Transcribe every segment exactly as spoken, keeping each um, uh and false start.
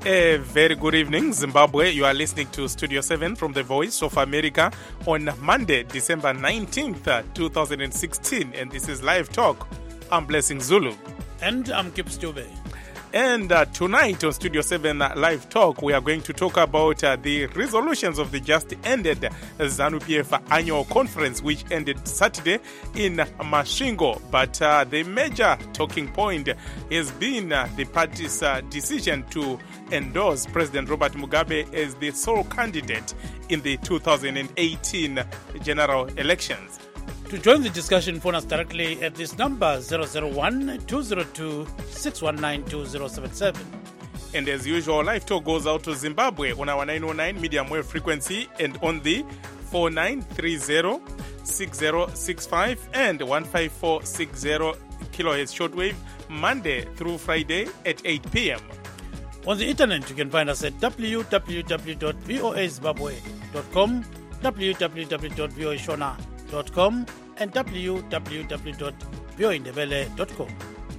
A very good evening, Zimbabwe. You are listening to Studio seven from the Voice of America on Monday, December nineteenth, twenty sixteen. And this is Live Talk. I'm Blessing Zulu. And I'm Kip Stube. And uh, tonight on Studio seven uh, Live Talk, we are going to talk about uh, the resolutions of the just ended ZANU-P F annual conference, which ended Saturday in Masvingo. But uh, the major talking point has been uh, the party's uh, decision to endorse President Robert Mugabe as the sole candidate in the two thousand eighteen general elections. To join the discussion, phone us directly at this number zero zero one, two zero two, six one nine, two zero seven seven. And as usual, Live Talk goes out to Zimbabwe on our nine oh nine medium wave frequency and on the four nine three zero, six zero six five and one five four six zero kilohertz shortwave, Monday through Friday at eight p.m. On the internet, you can find us at w w w dot voa zimbabwe dot com, w w w dot voa shona dot com and w w w dot voa ndebele dot com.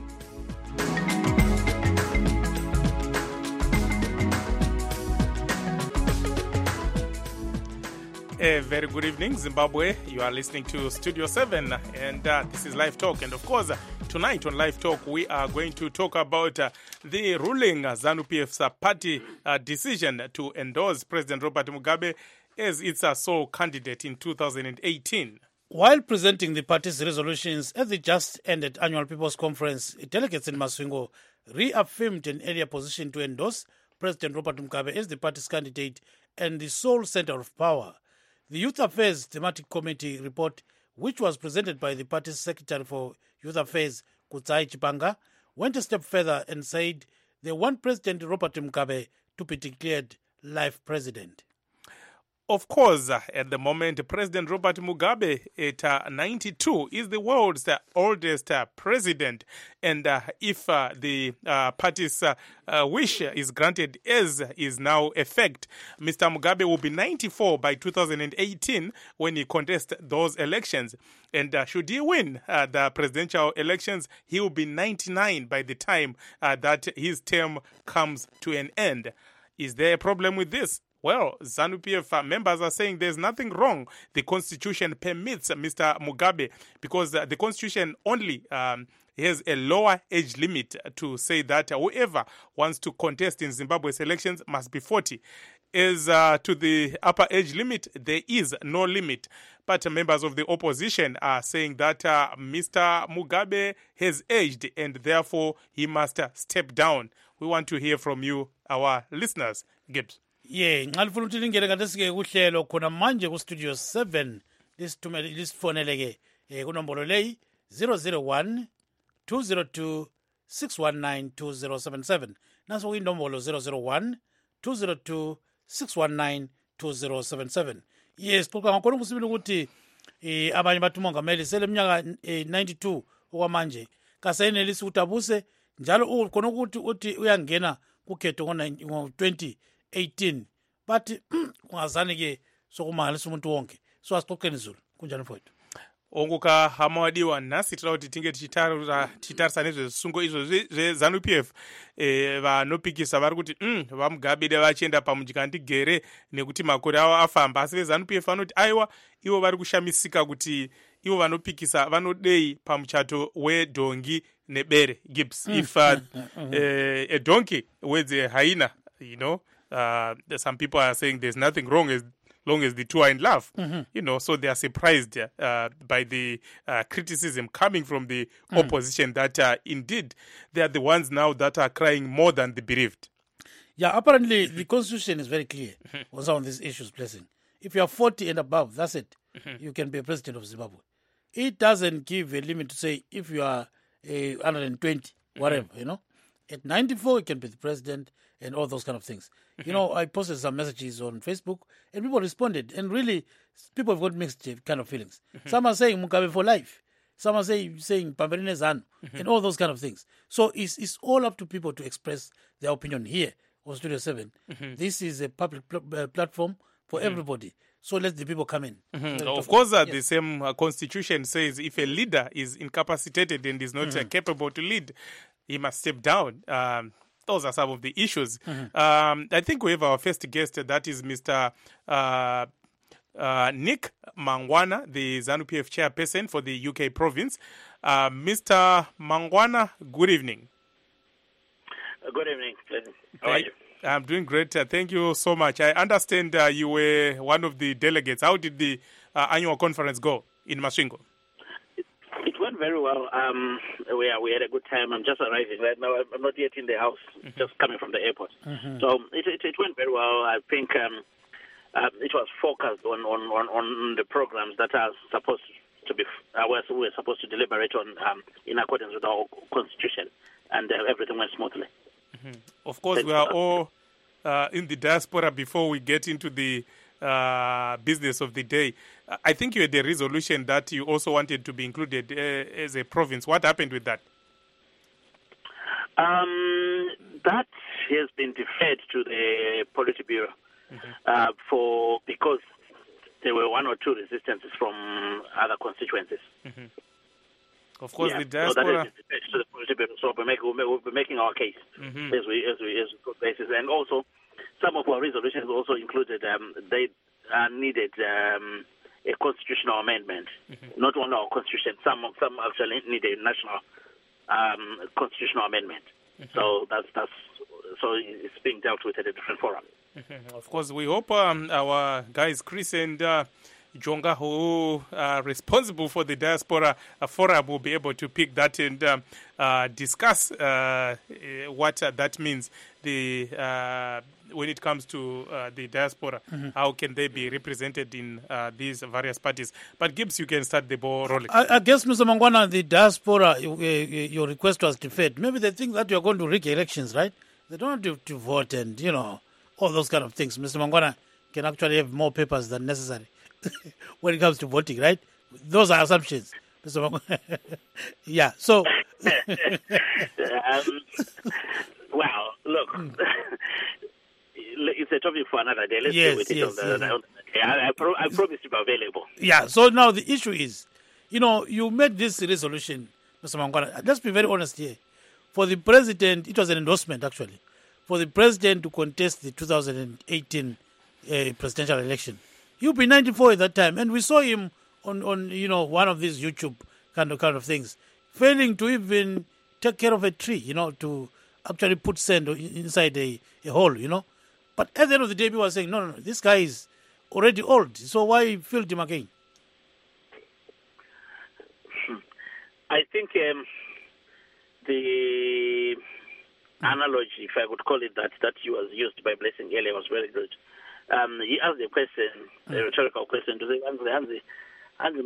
A very good evening, Zimbabwe. You are listening to Studio seven, and uh, this is Live Talk. And of course, uh, tonight on Live Talk, we are going to talk about uh, the ruling uh, ZANU-P F's uh, party uh, decision to endorse President Robert Mugabe as its uh, sole candidate in two thousand eighteen. While presenting the party's resolutions at the just-ended annual People's Conference, delegates in Masvingo reaffirmed an earlier position to endorse President Robert Mugabe as the party's candidate and the sole center of power. The Youth Affairs Thematic Committee report, which was presented by the party's Secretary for Youth Affairs, Kutsai Chipanga, went a step further and said they want President Robert Mugabe to be declared life president. Of course, uh, at the moment, President Robert Mugabe, at uh, ninety-two, is the world's uh, oldest uh, president. And uh, if uh, the uh, party's uh, uh, wish is granted, as is now effect, Mister Mugabe will be ninety-four by two thousand eighteen when he contests those elections. And uh, should he win uh, the presidential elections, he will be ninety-nine by the time uh, that his term comes to an end. Is there a problem with this? Well, ZANU-P F members are saying there's nothing wrong. The Constitution permits Mister Mugabe because the Constitution only um, has a lower age limit to say that whoever wants to contest in Zimbabwe's elections must be forty. As uh, to the upper age limit, there is no limit. But members of the opposition are saying that uh, Mister Mugabe has aged and therefore he must uh, step down. We want to hear from you, our listeners. Gibbs. Ye, ngalifuna ukuthi lingene kanti kuhlelo khona manje ku Studio seven lisithumele lisifoneleke eh kunombolo leyi zero zero one, two zero two, six one nine, two zero seven seven. Naso kuyinombolo zero zero one, two zero two, six one nine, two zero seven seven. Yes, xoxa ngakhona ukusibili ukuthi eh abanye bathi umongameli seleminyaka ninety-two okwamanje kasenelisi ukuthi abuse njalo khona ukuthi uthi uyangena kukhetho ngo twenty eighteen, but kungazani ke sokumangalisa umuntu wonke. So asixoxeni Zulu kunjani mfowethu? Onguka hamawadiwa nasi tira kuti tinge tichitarisa tichitarisa nezvisungo izvo zve-ZANU-P F eh vanopikisa vari kuti mm vaMugabe vachienda pamujika ndigere nekuti makore avo afamba, asi ve-ZANU-P F vanoti aiwa ivo vari kushamisika kuti ivo vanopikisa vanodei pamuchato wedhongi nebere. Gibbs, if uh, uh, a donkey with a hyena, you know, uh, some people are saying there's nothing wrong as long as the two are in love, mm-hmm. you know, so they are surprised uh, by the uh, criticism coming from the mm. opposition that uh, indeed they are the ones now that are crying more than the bereaved. Yeah, apparently the Constitution is very clear on some of these issues, Blessing. If you are forty and above, that's it. Mm-hmm. You can be a president of Zimbabwe. It doesn't give a limit to say if you are uh, one hundred twenty, whatever, mm-hmm. you know. At ninety-four, you can be the president and all those kind of things. You know, I posted some messages on Facebook and people responded. And really, people have got mixed kind of feelings. Mm-hmm. Some are saying Mugabe for life. Some are saying, saying Pamberine ZANU mm-hmm. and all those kind of things. So it's, it's all up to people to express their opinion here on Studio seven. Mm-hmm. This is a public pl- uh, platform for mm-hmm. everybody. So let the people come in. Mm-hmm. Of course, uh, yes. the same uh, constitution says if a leader is incapacitated and is not mm-hmm. uh, capable to lead, he must step down. Um, those are some of the issues. Mm-hmm. Um, I think we have our first guest. That is Mister Uh, uh, Nick Mangwana, the ZANU P F chairperson for the U K province. Uh, Mister Mangwana, good evening. Uh, good evening. How are you? I'm doing great. Uh, thank you so much. I understand uh, you were one of the delegates. How did the uh, annual conference go in Masvingo? It, it went very well. Um, we, we had a good time. I'm just arriving right now. I'm not yet in the house, mm-hmm. just coming from the airport. Mm-hmm. So it, it, it went very well. I think um, uh, it was focused on, on, on, on the programs that are supposed to be, uh, we're, we're supposed to deliberate on um, in accordance with our constitution, and uh, everything went smoothly. Mm-hmm. Of course, we are all uh, in the diaspora before we get into the uh, business of the day. I think you had a resolution that you also wanted to be included uh, as a province. What happened with that? Um, that has been deferred to the Politburo mm-hmm. uh, for because there were one or two resistances from other constituencies. Mm-hmm. Of course, yeah, the diaspora. So, so we're, making, we'll be making our case mm-hmm. as we as we as we go basis, and also some of our resolutions also included um, they uh, needed um, a constitutional amendment, mm-hmm. not only our constitution. Some some actually needed a national um, constitutional amendment. Mm-hmm. So that's that's so it's being dealt with at a different forum. Mm-hmm. Of course, we hope um, our guys Chris and Uh, Jonga, who are responsible for the diaspora forum, will be able to pick that and um, uh, discuss uh, what uh, that means. The uh, when it comes to uh, the diaspora, mm-hmm. how can they be represented in uh, these various parties? But Gibbs, you can start the ball rolling. I, I guess, Mister Mangwana, the diaspora, uh, your request was deferred. Maybe they think that you're going to rig elections, right? They don't have to, to vote and, you know, all those kind of things. Mister Mangwana can actually have more papers than necessary when it comes to voting, right? Those are assumptions. Yeah, so... um, well, look, it's a topic for another day. Let's yes, deal with it yes, on the, yes. on the day. I, I, pro- I promise to be available. Yeah, so now the issue is, you know, you made this resolution, Mister Mangwana. Let's be very honest here. For the president, it was an endorsement, actually, for the president to contest the two thousand eighteen uh, presidential election. He'll be ninety-four at that time, and we saw him on, on you know, one of these YouTube kind of kind of things, failing to even take care of a tree, you know, to actually put sand inside a, a hole, you know. But at the end of the day, people were saying, no, no, no, this guy is already old, so why field him again? I think um, the analogy, if I could call it that, that you was used by Blessing earlier was very good. Um, he asked a question, a rhetorical question, to say, Hanzi, Hanzi,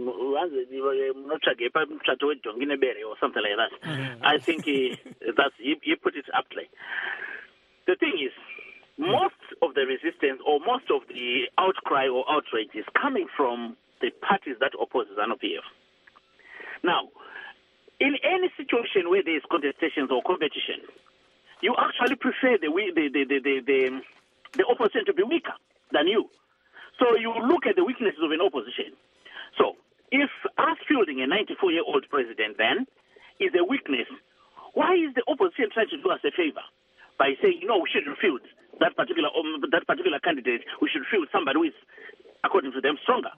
Hanzi, or something like that. Mm-hmm. I think he, that's, he, he put it aptly. The thing is, most of the resistance or most of the outcry or outrage is coming from the parties that oppose ZANU P F. Now, in any situation where there is contestations or competition, you actually prefer the the the the the, the, the opposition to be weaker than you. So you look at the weaknesses of an opposition. So if us fielding a ninety-four-year-old president then is a weakness, why is the opposition trying to do us a favor by saying, you know, we shouldn't field that particular um, that particular candidate, we should field somebody who is, according to them, stronger?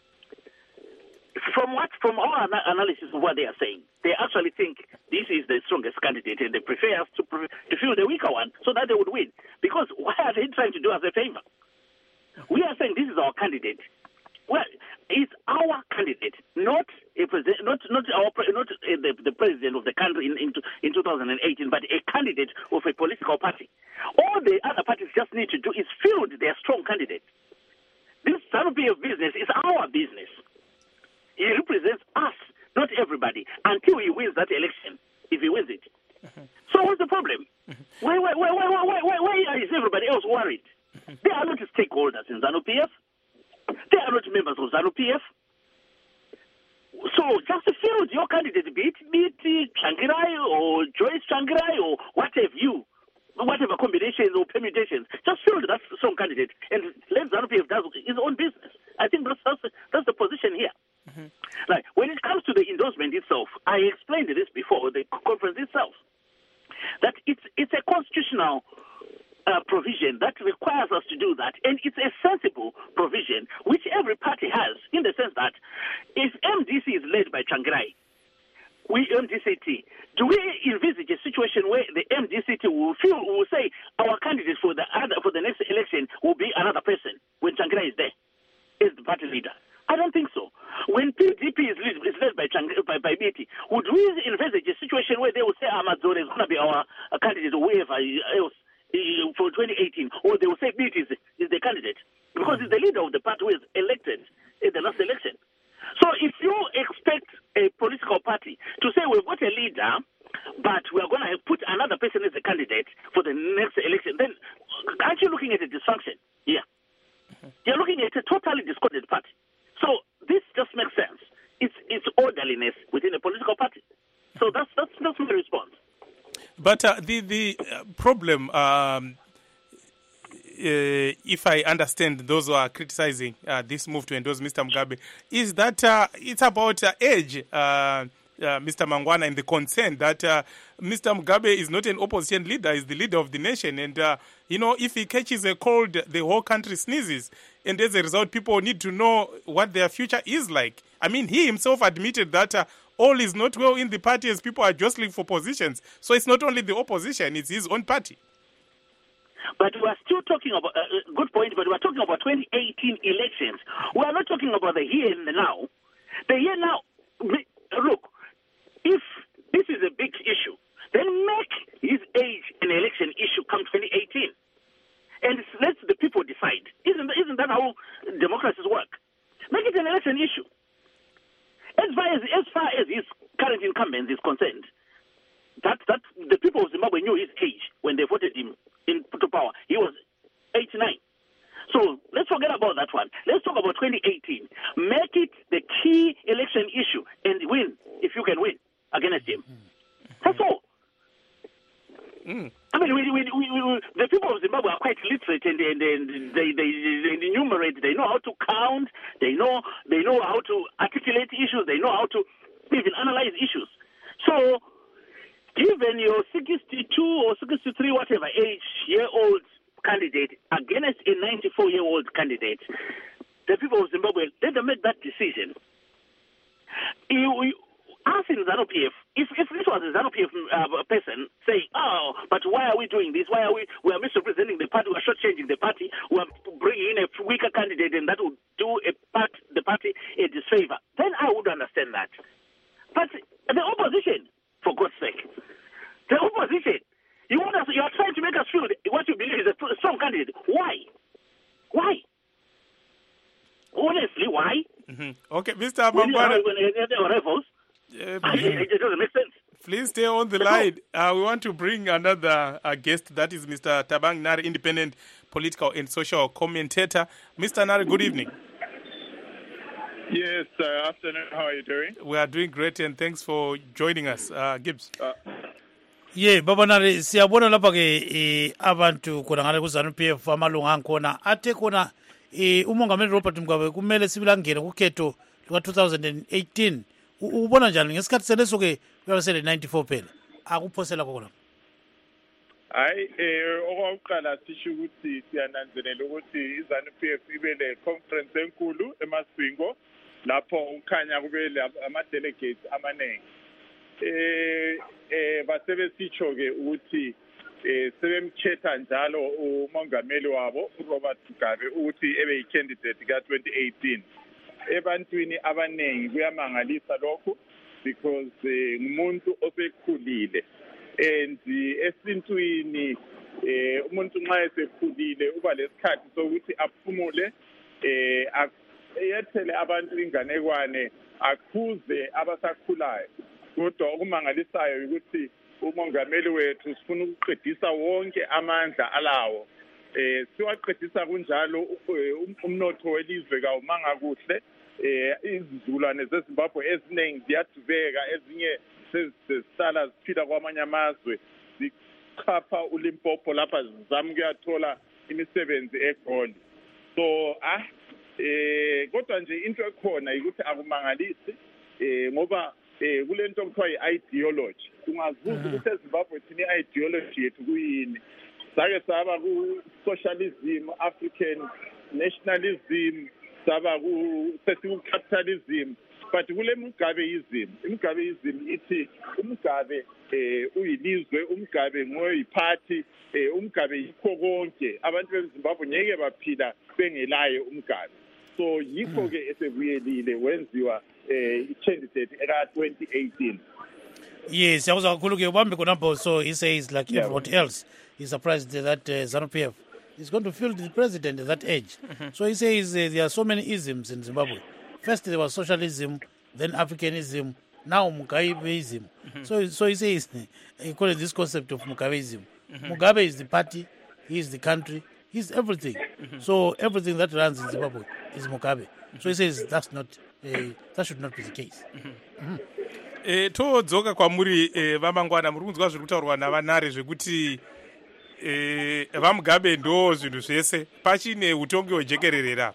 From what, from our analysis of what they are saying, they actually think this is the strongest candidate, and they prefer us to to field the weaker one so that they would win. Because why are they trying to do us a favor? We are saying this is our candidate. Well, it's our candidate, not a president, not not our not the, the president of the country in in, in two thousand eighteen, but a candidate of a political party. All the other parties just need to do is field their strong candidate. This ZANU P F business is our business. He represents us, not everybody, until he wins that election, if he wins it. Mm-hmm. So what's the problem? Mm-hmm. Why, why, why, why, why, why, why is everybody else worried? Mm-hmm. They are not stakeholders in ZANU P F. They are not members of ZANU P F. So just field your candidate, be it, be it Changirai or Joyce Changirai or what have you, whatever combinations or permutations, just field that strong candidate and let ZANU P F do his own business. I think that's, that's, that's the position here. Mm-hmm. Like, when it comes to the endorsement itself, I explained this before, the conference itself, that it's it's a constitutional constitutional uh, provision that requires us to do that, and it's a sensible provision which every party has, in the sense that if M D C is led by Tsvangirai, we M D C T, do we envisage a situation where the M D C T will feel will say our candidate for the other for the next election will be another person when Tsvangirai is there, is the party leader? I don't think so. When P D P is led, is led by, by by B T, would we envisage a situation where they will say Amazon is going to be our uh, candidate or whoever else uh, for twenty eighteen, or they will say B T is, is the candidate because it's the leader of the party who is elected in the last election. So if you expect a political party to say we've got a leader, but we are going to put another person as a candidate for the next election, then aren't you looking at a dysfunction? Yeah. You're looking at a totally discordant party. So this just makes sense. It's it's orderliness within a political party. So that's that's that's my response. But uh, the the uh, problem, um, uh, if I understand those who are criticizing uh, this move to endorse Mister Mugabe, is that uh, it's about uh, age. Uh, Uh, Mister Mangwana, and the concern that uh, Mister Mugabe is not an opposition leader, is the leader of the nation. And, uh, you know, if he catches a cold, the whole country sneezes. And as a result, people need to know what their future is like. I mean, he himself admitted that uh, all is not well in the party as people are jostling for positions. So it's not only the opposition, it's his own party. But we are still talking about, uh, good point, but we are talking about twenty eighteen elections. We are not talking about the here and the now. The here now, look, if this is a big issue, then make his age an election issue come twenty eighteen. And let the people decide. Isn't, isn't that how democracies work? Make it an election issue. As far as, as far as his current incumbent is concerned, that, that the people of Zimbabwe knew his age when they voted him into power. He was eighty-nine. So let's forget about that one. Let's talk about twenty eighteen. Make it the key election issue and win if you can win against him. That's all. Mm. I mean, we, we, we, we, the people of Zimbabwe are quite literate, and, and, and they, they, they enumerate. They know how to count. They know they know how to articulate issues. They know how to even analyze issues. So, given your sixty-two or sixty-three, whatever age year old candidate against a ninety-four year old candidate, the people of Zimbabwe, let them make that decision. You, you, asking ZANU P F, if, if this was a ZANU P F uh, person saying, oh, but why are we doing this? Why are we, we are misrepresenting the party, we are shortchanging the party, we are bringing in a weaker candidate and that would do a part, the party a disfavor, then I would understand that. But the opposition, for God's sake, the opposition, you want us, you are trying to make us feel what you believe is a strong candidate. Why? Why? Honestly, why? Mm-hmm. Okay, Mister Mangwana. Uh, it doesn't make sense. Please stay on the line. Uh, we want to bring another uh, guest. That is Mister Thabang Nare, independent political and social commentator. Mister Nare, good evening. Yes, uh, afternoon. How are you doing? We are doing great, and thanks for joining us. Uh, Gibbs. Uh, ye baba Nare siyabona lapha ke abantu khona ngale ku ZANU P F amalunga ankhona athe khona umongameli Robert Mugabe kumele sibila ngene kukhetho lika two thousand eighteen. Ubona njani ngesikhathi seleso ke kuyasele ninety-four phela akuphosela khona? hayi eh okokuqala sisho ukuthi siyananzelela ukuthi iZANU P F ibe le conference enkulu eMasvingo lapho ukhanya kubele ama delegates amaningi eh eh basebesitsho ke ukuthi eh sebemchetha njalo umongameli wabo uRobert Mugabe ukuthi ebe yicandidate ka twenty eighteen. Ebantwini abaningi kuyamangalisa lokho because ngumuntu osekhulile and esintwini eh umuntu nxa esekhulile uba lesikhathi sokuthi aphumule eh ayethele abantu inganekwane akhuze abasakhulayo. Kodwa okumangalisayo ukuthi umongameli wethu sifuna ukuqedisa wonke amandla alawo eh siwaqedisa kunjalo umnotho welizwe kawumanga kuhle eh izizulwane zeZimbabwe eziningi ziyadubeka ezinye sezisala ziphila kwamanye amazwe zichapha uLimpopo lapha zizama ukuyathola imisebenzi eGoli. So ah eh kodwa nje into ekhona ukuthi akumangalisi eh ngoba eh kulento okuthiwa i-ideology ungazuza ukuthi eZimbabwe thina i-ideology yethu kuyini sake saba ku-socialism, African nationalism, saba ku-capitalism. But kule Mugabeism, Mugabeism ithi uMugabe eh uyilizwe, uMugabe ngoyiphathi, eh uMugabe yikho konke. Abantu beZimbabwe ngeke baphila bengelaye uMugabe. So yikho ke esebuyelile wenziwa eh i-candidate eka twenty eighteen. Yes, yawuza kakhulu ke ubambe khonapho. So he says like yeah. Everyone else, he's surprised that uh, ZANU-P F is going to field the president at that age. Mm-hmm. So he says uh, there are so many isms in Zimbabwe. First there was socialism, then Africanism, now Mugabeism. Mm-hmm. So so he says, he calls this concept of Mugabeism. Mm-hmm. Mugabe is the party, he is the country, he's everything. Mm-hmm. So everything that runs in Zimbabwe is Mugabe. Mm-hmm. So he says that's not, uh, that should not be the case. Mm-hmm. Mm-hmm. E, todzoka kwamuri e, vamangwana muri kunzwa zviri kutaurwa navanare zvekuti e, vaMugabe ndo zvinhu zvese pachine utongi hwejekererera.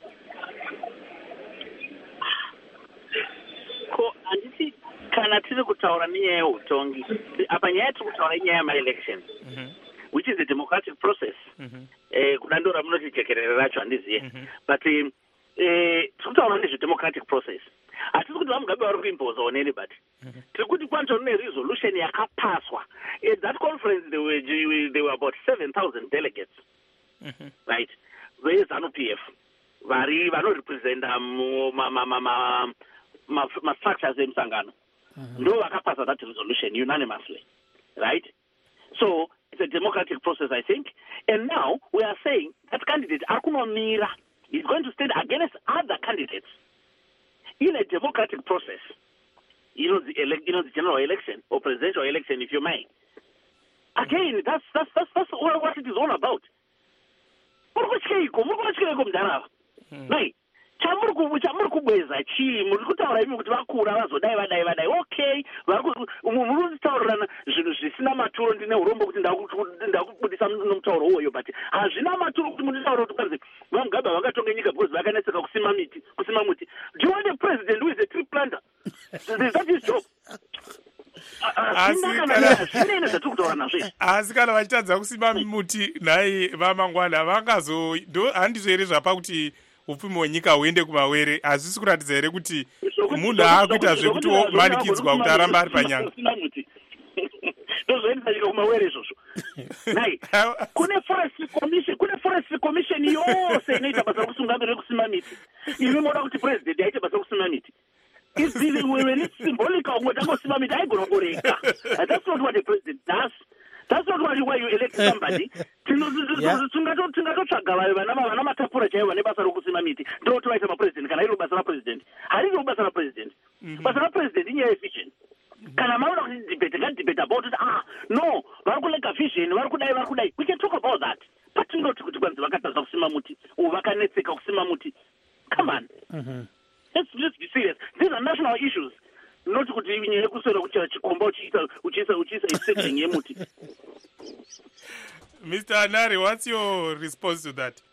Kana tiri kutaura nenyaya yeutongi apa nyaya tiri kutaura inyaya yama-elections which is a democratic process. eh kudando ramunoti jekerere racho handiziye but eh tiri kutaura nezve-democratic process. Hatisi kuti vaMugabe vari kuimposa on anybody. Tiri kuti kwanto ne resolution yakapaswa. At that conference there were there were about seven thousand delegates. Right? VeZANU-P F vari vanorepresenta ma ma ma ma structures emsangano. Mm-hmm. No, Akapasa that resolution unanimously, right? So it's a democratic process, I think. And now we are saying that candidate Akuno Mira is going to stand against other candidates in a democratic process. You know the ele- you know the general election or presidential election, if you may. Again, that's that's that's, that's all what it is all about. Right? chamuri kubweza chii muri kutaura imi kuti vakura vazodai vadai vadai okay muri kutaurirana zvinhu zvisina maturo ndine urombo kuti ndakubudisa nomutauro uwoyo but hazvina maturo kuti munditaura kuti kwanzi vaMugabe vakatonga nyika because vakanetseka kusima miti kusima muti. Do you want a president who is a tree planter? Is that his job? Asi kana vachitadza kusima muti nhai vamangwana vangazo ndo handizvo here zvapa kuti upfumi hwenyika huende kumawere. Hazvisi kuratidza here kuti munhu aakuita zvekuti omanikidzwa kuti aramba ari panyanga. Ndozoendesa nyika kumawere izvozvo. Nai kune forestry commission kune forestry commission yose inoita basa rekusunga rekusima miti. Imi moda kuti president aite basa rekusima miti. It's really when it's symbolic of what I'm miti haigona kureka. That's not what the president does. That's not why you elect somebody. Tingatotsvaga vana matapura chaivo vane basa rokusima miti ndotovaita mapresident kana iro basa rapresident. Hariro basa rapresident. Basa rapresident inyaya yevision. Kana maona kuti debate ngadebate about it. Ah no, vari kulega vision, vari kudai vari kudai. We can talk about that. But tingoti kuti kwanzi vakatadza kusima muti, o vakanetseka kusima muti. Come on. Mm-hmm. Let's just be serious. These are national issues. Not kuti nyaya kuswera kuchira chikomba uchiisa uchiisa uchiisa isetting yemuti. Mister Anare, what's your response to that?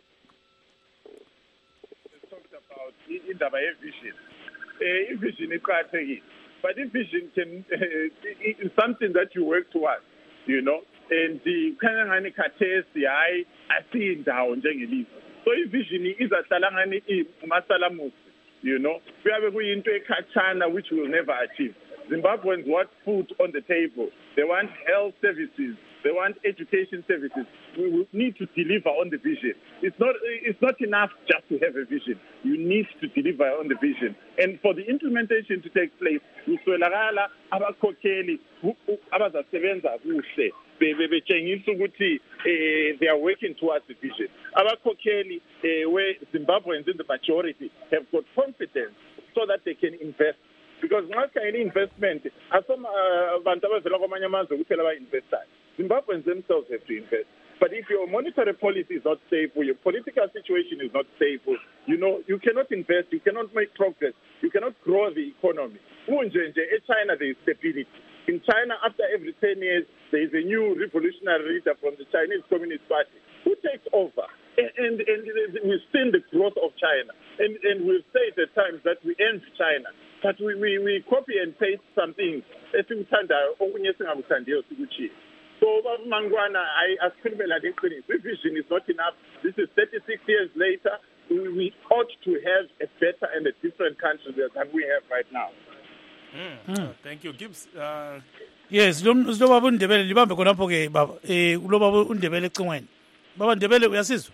We talked about indaba yevision. Uh, vision is quite tricky, but if vision can uh, is something that you work towards, you know. And the kanangani katesi I I see in down njengelizwe. So if vision is a salangani masalamusi. You know, we have into a China which we will never achieve. Zimbabweans want food on the table. They want health services. They want education services. We will need to deliver on the vision. It's not, it's not enough just to have a vision. You need to deliver on the vision. And for the implementation to take place, we swelakala abakhokheli abazasebenza kuhle. Betshengisa ukuthi they are working towards the vision. Abakhokheli where Zimbabweans in the majority have got confidence so that they can invest. Because not any investment, as some abantu abavela kwamanye amazwe kuphela ba-investayo. Zimbabweans themselves have to invest. But if your monetary policy is not stable, your political situation is not stable, you know, you cannot invest, you cannot make progress, you cannot grow the economy. In China, there is stability. In China, after every ten years, there is a new revolutionary leader from the Chinese Communist Party who takes over. And, and, and we've seen the growth of China. And, and we've said at times that we end China. But we, we, we copy and paste some things. So Mangwana, I ascribe the vision is not enough. This is thirty-six years later. We, we ought to have a better and a different country than we have right now. Mm. Mm. Thank you, Gibbs. Uh, yes, lo baba uNdebele libambe khonapho ke baba eh lo baba uNdebele ecingweni. Baba Ndebele uyasizwa?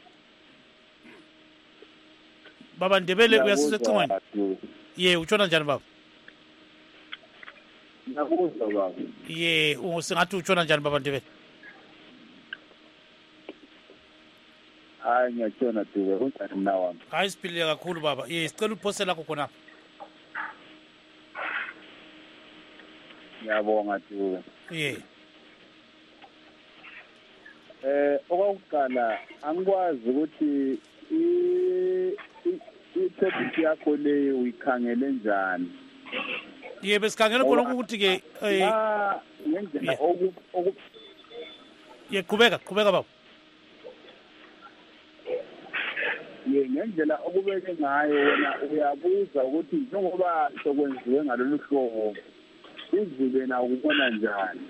Baba Ndebele uyasizwa ecingweni? Ye utshona njani baba? Ngakuzwa baba. Ye usingathi utshona njani baba Ndebele? Hayi ngiyatshona duke unjani mna wami? Hayi siphilile kakhulu baba. Ye sicela uphose lakho khona. Ngiyabonga duke. Ye. Eh okokuqala angikwazi ukuthi i-topic yakho le uyikhangele njani. Ye besikhangele khona ukuthi ke eh ngendlela oku oku ye qhubeka qhubeka baba. Ye ngendlela okubeke ngayo wena uyabuza ukuthi njengoba sokwenziwe ngalolu hlobo izulu na ukubona njani.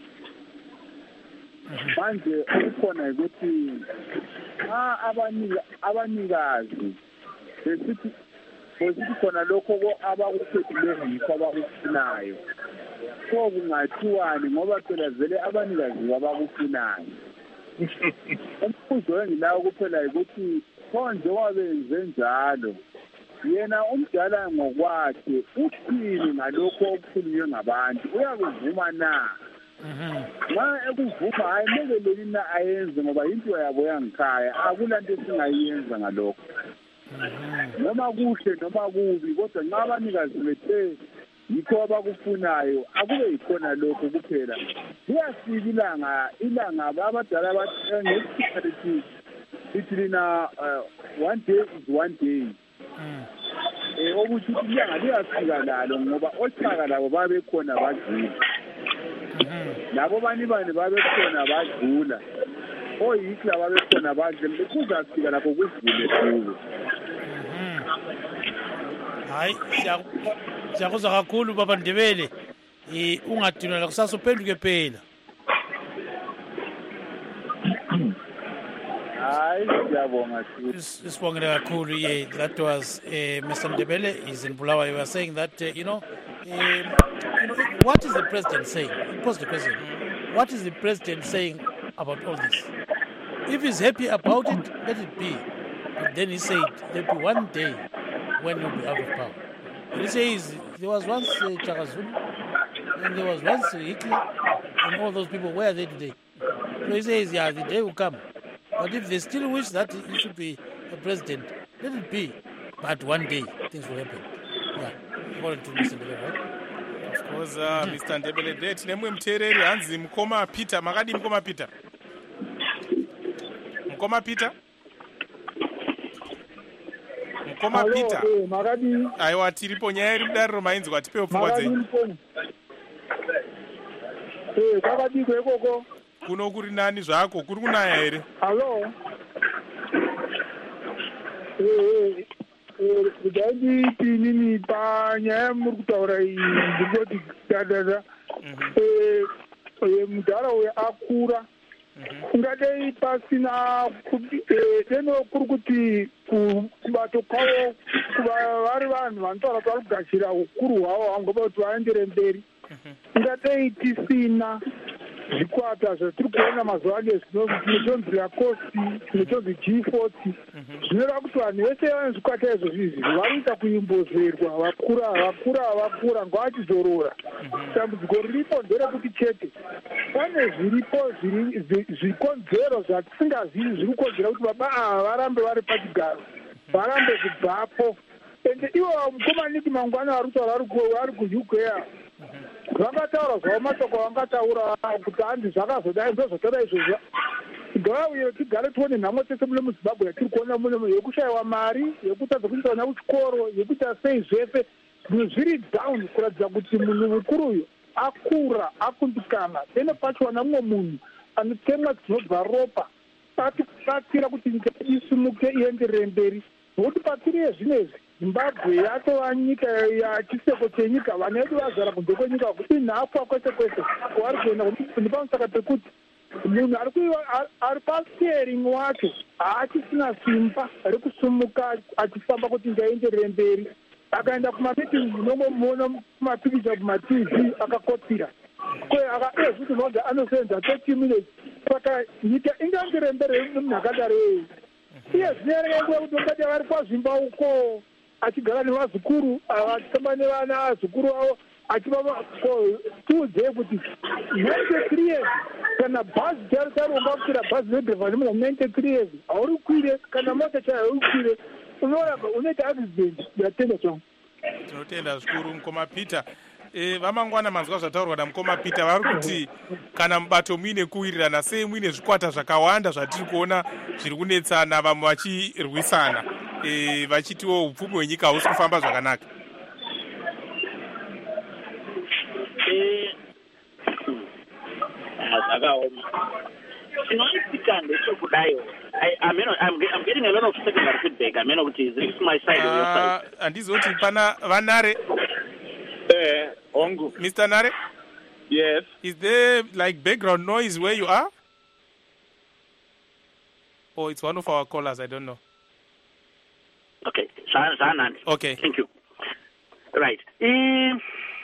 Manje ukukhona ukuthi ah abanika abanikazi besithi besithi khona lokho abakuphethileyo ngikho abakufunayo. So kungathiwani ngoba phela vele abanikazi abakufunayo. Umbuzo engilawo kuphela ukuthi konje wabenze njalo yena umdala ngokwakhe uthini ngalokho okukhulunywe ngabantu uyakuvuma na? Ma ekuvuma hayi mekeleli na ayenze ngoba into yabo yangikhaya akulanto esingayenza ngalokho. Noma kuhle noma kubi kodwa nxa abanikazi bethe yikho abakufunayo akube yikhona lokho kuphela. Kuyafika ilanga ilanga abadala bathi ngesikhathi ithi lina one day is one day. Eh ukuthi ilanga liyafika lalo ngoba othaka labo babekhona badlula. Labo bani bani babekhona badlula. Oyikho labo babekhona badlula kuzafika lapho kuvule kubo. Hayi siyakuzwa kakhulu baba Ndebele. Eh ungadinwa kusasa uphenduke phela. Hayi siyabonga futhi. Sibongile kakhulu. Yeah, that was uh, Mister Ndebele is in Bulawayo. You were saying that uh, you know um, you know what is the president saying? Pose the question. What is the president saying about all this? If he's happy about it, let it be. But then he said there'll be one day when he'll be out of power. And he says there was once uh, Chaka Zulu, and there was once uh, Hitler, and all those people. Where are they today? So he says, yeah, the day will come. But if they still wish that he should be a president, let it be. But one day things will happen. Yeah, according to Mister Ndebele, right? Of course, uh, Mister Ndebele, that nemwe mtereri hanzi Mkoma Peter. Makadi Mkoma Peter. Mkoma Peter. Mkoma Peter. Eh, makadi. Aiwa tiripo nyaya mudaro mainzi kwatipe upfungwa dzenyu. Eh, makadi kwekoko. Kuno kuri nani zvako kuri kunaya here? Hello. Eh eh kudai tinini panya muri kutaura ndingoti dadada. Eh eh mudara we akura. Ngadai pasina teno kuri kuti kubato kwawo vari vanhu vanotaura kuti vari kugashira ukuru hwavo vangoba kuti vaendere mberi. Ngadai tisina zvikwata zvatiri kuona mazuva ano zvinotonzi rakosti zvinotonzi G forty zvinoreva kuti vanhu vese vane zvikwata izvo zvizvi varikuita kuimbozerwa vakura vakura vakura ngavachizorora. Dambudziko riripo nderekuti chete pane zviripo zvikonzero zvatisingazivi zviri kukonzera kuti baba ava varambe vari pachigaro varambe kubvapo. Ende ivo mukomaniki mangwana vari kutaura vari kuUK vakataura zvavo mashoko vangataura kuti handi zvakazodai ndozvotora izvozvo ngavauye tigare tione nhamo tese mune muzimbabwe yatiri kuona mune yekushayiwa mari yekutadza kuita vana kuchikoro yekuita sei zvese zvinhu zviri down kuratidza kuti munhu mukuru uyu akura akundikana ene pacho wana mumwe munhu anotemwa dzinobva ropa patibatsira kuti nyika isimuke ienderere mberi nokuti patiri yezvinezvi zimbabwe yatova nyika yachiseko chenyika vana vedu vazara kunze kwenyika inhapwa kwese kwese kwari kuenda nepamusaka pekuti munhu ari pasteering wacho haachisina simba rekusumuka achifamba kuti ngaenderere mberi akaenda kumameeting unomuona kumapikicha kumatv akakopira akaezvuti noga anosenza thirty minutes saka nyika ingangere mberi nemunhu akadaro ei iye zvinerekekuva kuti ungati vari kwazvimba uko achigara nevazukuru achitamba nevana azukuru avo achivava tiudzei kuti ninety three years kana bhazi taronga kukwira bhazi redheva nemuna ninety three years hauri kwire kana mota chayo hauri kwire unoramba unoita accident yatenda chongo. Tinotenda zvikuru mukoma Peter. E, vamangwana manzwa zvataurwa namukoma Peter vari kuti kana mubato muine kuwirirana sei muine zvikwata zvakawanda zvatiri kuona zviri kunetsana vamwe vachirwisana e, vachitiwo upfumi hwenyika hausi kufamba zvakanaka. Zvakaoma chinoitika ndechekudayo. I'm, I'm, I'm getting a lot of secondary feedback. I mean, is this my side or your side? Andizoti pana vanare. Eh, Ongu. Mister Nare? Yes. Is there like background noise where you are? Oh, it's one of our callers. I don't know. Okay. Sanand. Okay. Thank you. Right. Um,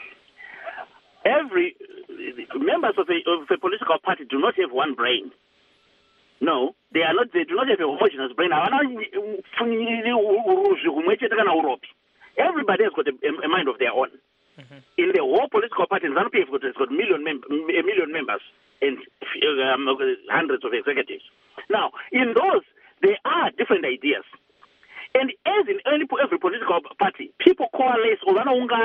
every members of a, of a political party do not have one brain. No, they are not. They do not have a homogeneous brain. Everybody has got a, a mind of their own. Mm-hmm. In the whole political party, ZANU-P F has got a million, mem- a million members and um, hundreds of executives. Now, in those, there are different ideas. And as in any, every political party, people coalesce or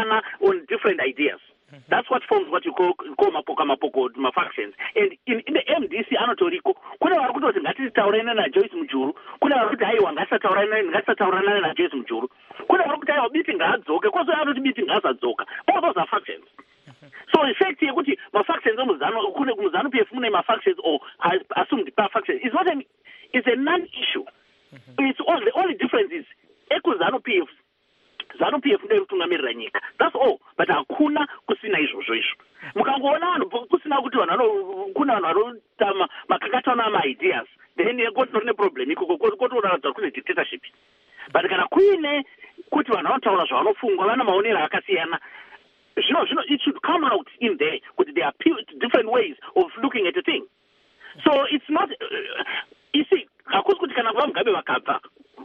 on different ideas. Mm-hmm. That's what forms what you call call mapoka mapoko factions. And in, in the M D C Anatoriko, kuna vari kutoti ngatitaurane na Joyce Mujuru, kuna vari kuti aiwa ngasataurane ngasataurane na Joyce Mujuru, kuna vari kuti aiwa biti ngaadzoke, kozo anoti biti ngasadzoka. All those are factions. Mm-hmm. So in fact yekuti ma factions omuzano kune kumuzano-P F mune ma factions or assumed factions is not an is a non-issue. Mm-hmm. It's all the only difference is ekuzano-P F ZANU-P F nderutungamirira nyika. That's all. But hakuna kusina izvozvo izvo. Mukangoona vanhu kusina kuti vanhu kuna vanhu vanotama makakatana ma ideas. Then kotori neproblem ikoko kotoratidza kune dictatorship. But kana kuine kuti vanhu vanotaura zvavanofunga vana maonero akasiyana. Zvino zvino it should come out in there kuti there are different ways of looking at a thing. So it's not uh, you see hakusi kuti kana vamugabe vakabva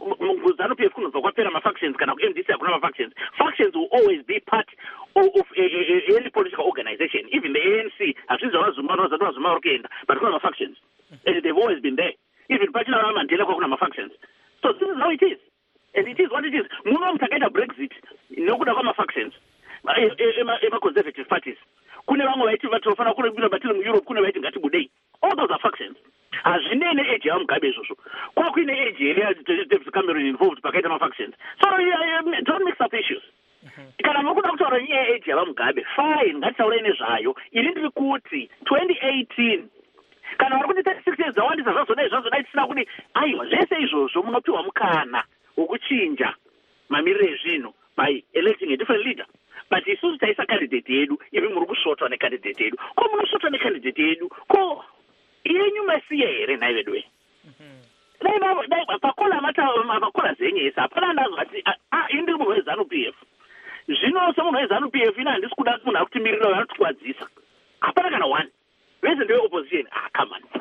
ZANU-P F kunobva kwapera ma-factions kana ku-M D C hakuna ma-factions. Factions will always be part of, of a, a, a, any political organization. Even the A N C, hazvizi zvavazuma zvavazuma vari kuenda, but kuna ma-factions. And they've always been there. Even pachina vaMandela kwa kuna ma-factions. So this is how it is. And it is what it is. Muno mutakaita Brexit, nokuda kwa ma-factions. Ema-conservative parties. Kune vamwe vaiti vatofana kune batile mu-Europe kune vaiti ngatibudei. All those are factions. Hazvinei age yamugabe izvozvo. Kwakuine age here David Cameron involved pakaita ma-factions. So uh, don't mix up issues. Kana mukuda kutaura nyaya age yavamugabe, fine, ngatitaurei nezvayo. Ini ndiri kuti twenty eighteen kana vari kuti thirty-six years dzawandisa zvazodai zvazodai tisina kuti aiwa zvese izvozvo munopiwa mukana wokuchinja mamiriro ezvinhu by electing a different leader. But isusu taisa candidate yedu, ivi muri kusvotwa necandidate yedu. Ko munosvotwa necandidate yedu, ko yenyu masiya here nai vedwe. Dai pakola mapakola zenyesa hapana ndazvati indiri munhu weZANU-P F. Zvino semunhu weZANU-P F ina handisi kuda munhu akutimira vanotikwadzisa. Hapana kana one. Vese ndewe opposition. Ah, come on.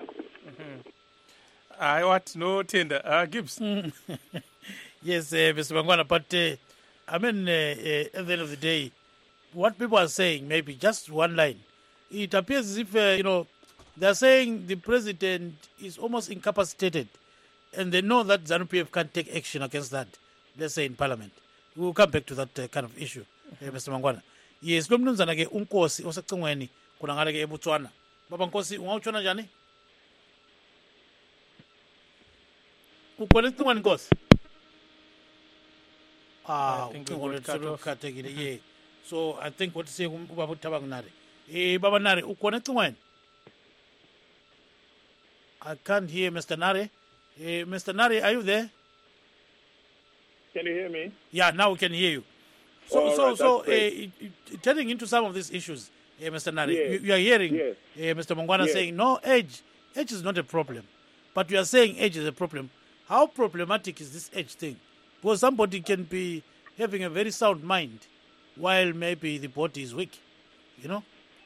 I want no tender. Uh, Gibbs. Yes, uh, Mister Mangwana, but uh, I mean, uh, uh, at the end of the day, what people are saying, maybe just one line, it appears as if, uh, you know, they're saying the president is almost incapacitated, and they know that ZANU-P F can't take action against that, let's say in parliament. We'll come back to that uh, kind of issue, uh, Mister Mangwana. Yes, lo mnumzana ke unkosi osecingweni kuna ngale ke eBotswana. Baba Nkosi, ungawutshona njani? Ukhona icingweni Nkosi? Ah, ucingo yeah. So I think what say ubaba uThabang Nare. Eh baba Nare, ukhona ecingweni? I can't hear Mister Nare. Eh Mister Nare, are you there? Can you hear me? Yeah, now we can hear you. So, All so, right, so, that's uh, turning into some of these issues, uh, Mister Nari, Yes. you, you are hearing Yes. uh, Mister Mongwana Yes. saying, no, age, age is not a problem. But you are saying age is a problem. How problematic is this age thing? Because somebody can be having a very sound mind while maybe the body is weak, you know?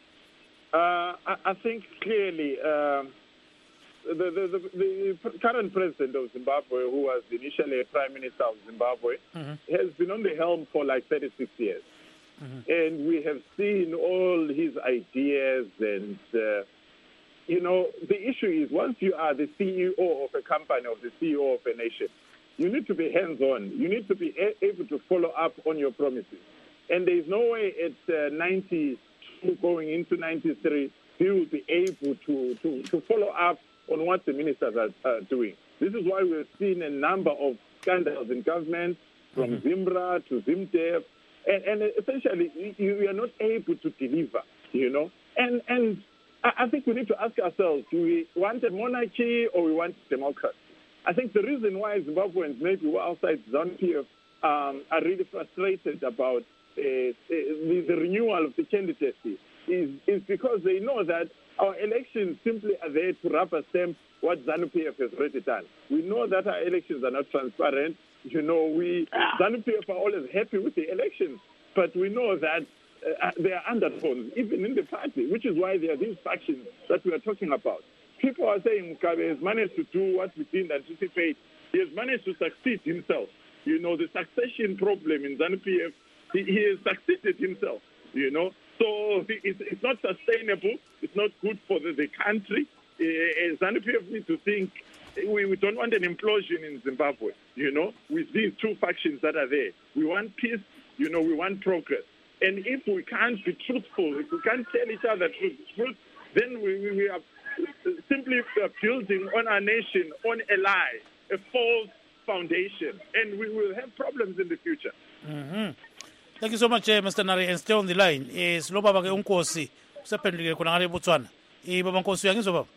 Uh, I, I think clearly um, the, the, the, the current president of Zimbabwe, who was initially a prime minister of Zimbabwe, Mm-hmm. has been on the helm for like thirty-six years. Mm-hmm. And we have seen all his ideas and, uh, you know, the issue is once you are the C E O of a company, or the C E O of a nation, you need to be hands-on. You need to be a- able to follow up on your promises. And there is no way at uh, ninety-two going into ninety-three, he will be able to, to, to follow up on what the ministers are uh, doing. This is why we've seen a number of scandals in government, from Mm-hmm. Zimbra to Zimdev, and, and essentially you, you are not able to deliver, you know. And, and I, I think we need to ask ourselves, do we want a monarchy or we want democracy? I think the reason why Zimbabweans, maybe who are outside ZANU-P F, um, are really frustrated about uh, the, the renewal of the candidacy is, is because they know that our elections simply are there to rubber stamp what ZANU-P F has already done. We know that our elections are not transparent. You know, we ZANU-P F are always happy with the elections, but we know that uh, there are undertones, even in the party, which is why there are these factions that we are talking about. People are saying Mugabe has managed to do what we didn't anticipate. He has managed to succeed himself. You know, the succession problem in ZANU-P F, he, he has succeeded himself, you know. So it's, it's not sustainable. It's not good for the, the country. Uh, ZANU-P F needs to think, we, we don't want an implosion in Zimbabwe, you know, with these two factions that are there. We want peace, you know, we want progress. And if we can't be truthful, if we can't tell each other truth, truth then we, we, we are simply building on our nation on a lie, a false foundation, and we will have problems in the future. Mm-hmm. Thank you so much, uh, Mister Nari, and stay on the line. Eh, silo baba ke unkosi usaphendukile khona ngale Botswana. Eh, baba Nkosi uyangizwa baba?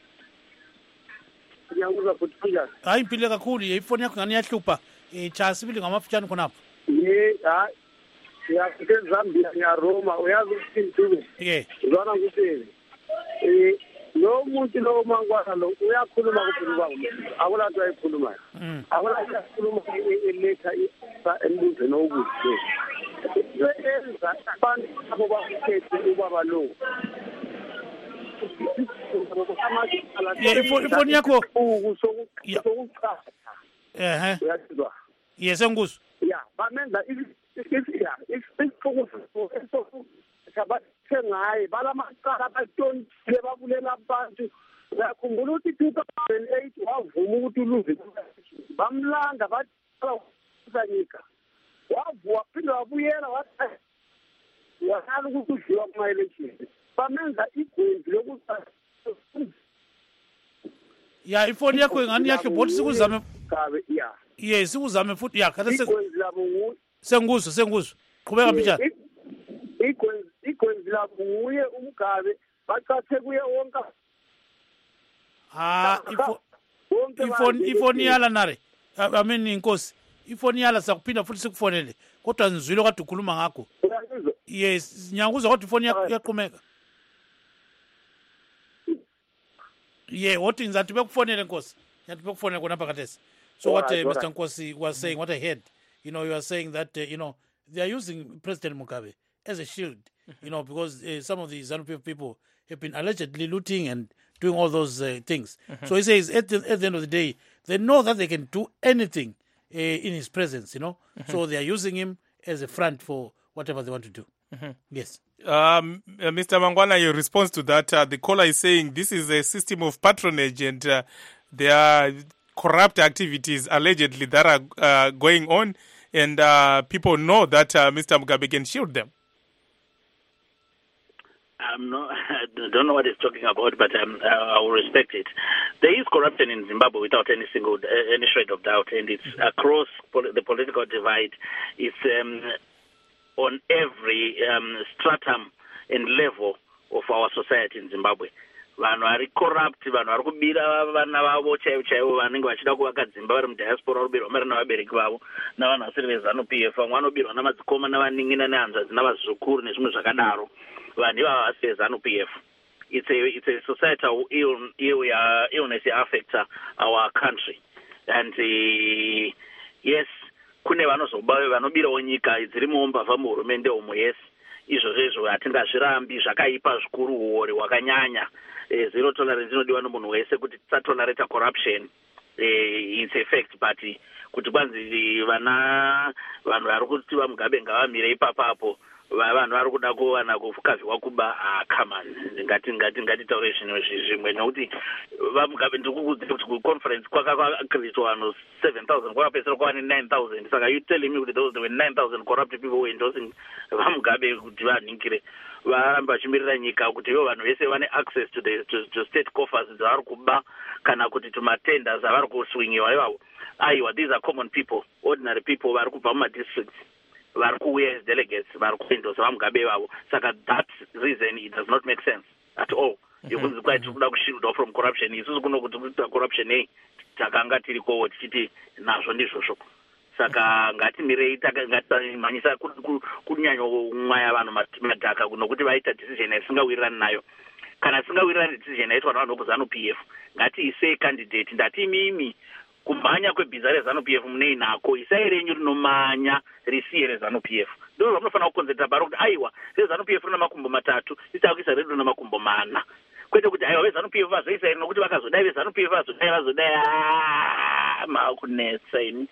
Ngiyakuzwa futhi kanjani? Hayi impilo kakhulu, ifoni yakho ngani yahlupha. Eh, cha sibili ngamafutshane khonapho. Ye, hayi. Ngiyafika eZambia ngiyaroma, uyazi ukuthi intube. Yeah. Uzwana ukuthi eh lo muntu lo mangwana lo uyakhuluma kuphela kwabo. Akulanto ayikhulumayo. Mm. Akulanto ayikhuluma eletha emibuzweni okuhle. Yenza abantu abo bakhethe ubaba lo. Yeah, ifoni ifoni yakho. Yeah. Sokuqhatha. Eh, Uyazizwa? yes enguzwa. Yeah, bamenza yeah, isifukufu eso sabathe ngaye balamaqala abatontshe babulela abantu. Uyakhumbula ukuthi two thousand eight wavuma ukuthi uluze bamlanda bathi uzanika. Wavuka phinde wabuyela wathi wasala ukuthi udliwa kuma elections. Bamenza igwezi lokuthi Yeah, ifoni yakho ngani yahlupha ukuthi sikuzame. Gabe yeah. Yes, sikuzame futhi yeah, kade se Igwezi labo nguye. senguzwa senguzwa. Qhubeka bijana. Igwezi igwezi labo nguye umgabe bacathe kuye wonke. Ah, ifo ifoni ifoni yala Nari. I mean inkosi. Ifoni yala sakuphinda futhi sikufonele. Kodwa nizwile kade ukhuluma ngakho. Yes, nyanguzwa kodwa ifoni yakho iyaqhumeka. Yeah, what in that bekufonele Nkosi? Yathi bekufonele kona phakathesi. So All what right, uh, all Mister right. Nkosi was saying, what I heard, you know, you are saying that, uh, you know, they are using President Mugabe as a shield, you know, because uh, some of the ZANU-P F people have been allegedly looting and doing all those uh, things. So he says at the, at the end of the day, they know that they can do anything uh, in his presence, you know. So they are using him as a front for whatever they want to do. Yes. Um, uh, Mister Mangwana, your response to that, uh, the caller is saying this is a system of patronage and uh, there are corrupt activities allegedly that are uh, going on, and uh, people know that uh, Mister Mugabe can shield them. I'm not, I don't know what he's talking about, but um, I will respect it. There is corruption in Zimbabwe without any single, uh, any shred of doubt, and it's across pol- the political divide. It's um, on every um, stratum and level of our society in Zimbabwe. vanhu vari corrupt, vanhu vari kubira vana vavo chaivo chaivo vanenge vachida kuvaka dzimba vari mudiaspora, vari kubirwa mari navabereki vavo navanhu vasiri vezanu P F. vamwe vanobirwa namadzikoma navanin'ina nehanzvadzi navazukuru nezvimwe zvakadaro. vanhu ivava vasi vezanu P F. It's a, it's a societal ill, ill, uh, illness affects our country. And uh, yes, kune vanozoba vanobirawo nyika dziri mumbavha muhurumende umo. Yes, izvo zvezvo hatingazvirambi, zvakaipa zvikuru, uori hwakanyanya. eh, zero tolerance inodiwa nomunhu wese kuti tisatolerate corruption. eh, it's a fact, but kuti kwanzi vana vanhu vari kuti vaMugabe ngavamire ipapapo, vanhu vari kuda kuwana kukavhiwa kuba, ah come on, ngati ngati ngatitaure zvinhu zvimwe, nokuti vaMugabe ndikukuudza kuti kuconference kwakaagreetwa vanhu seven thousand kwakapedzisira kwava nine thousand. Saka you telling me kuti those were nine thousand corrupt people who endorsing vaMugabe kuti vanhingire varamba vachimirira nyika kuti ivo vanhu vese vane access to the to, to state coffers dzavari kuba kana kuti tumatenders avari kuswingiwa ivavo. Aiwa, these are common people, ordinary people vari kubva mumadistricts, vari kuuya as delegates, vari kuendosa vaMugabe vavo. Saka that reason it does not make sense at all. Yokunzi kwai tiri kuda kushield off from corruption. Isusu kuno kuti kuita corruption ei takanga tirikowo tichiti nazvo ndizvozvo. Saka ngatimirei ngatimhanyisa kunyanya kumwaya vanhu madhaka nokuti vaita decision isingawirirani nayo. Kana isingawirirani decision yaitwa navanhu kuzanu P F, ngatiisei candidate. Ndati imimi kumhanya kwebhiza rezanu P F munei nako, isai renyu rinomanya risiye rezanu P F. Ndo zvamunofanira kukonzerta baro kuti aiwa rezanu P F rina makumbo matatu, titakuisa redu na makumbo mana. Kwete kuti aiwa vezanu P F vazoisa iri nokuti vakazodai vezanu P F vazodai vazodai makunetsa ini.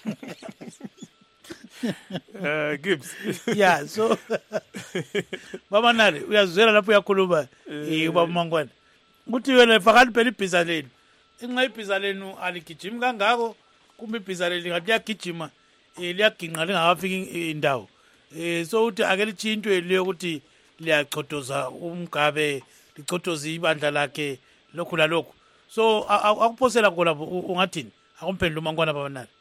Uh, Gibbs. Yeah, so Baba Nari, uyazwela lapho uyakhuluma ubaba Mangwane. Ukuthi wena fakani phela ibhiza lenu. Inxa ibhiza lenu aligijimi kangako, kumbe ibhiza lenu ngathi liyagijima liyaginqa lingakafiki indawo. Eh so uthi ake litshintwe leyo ukuthi liyachotoza uMugabe, lichotoza ibandla lakhe lokhu lalokhu. So akuphosela khona ungathini? Akumphendula uMangwane Baba Nari.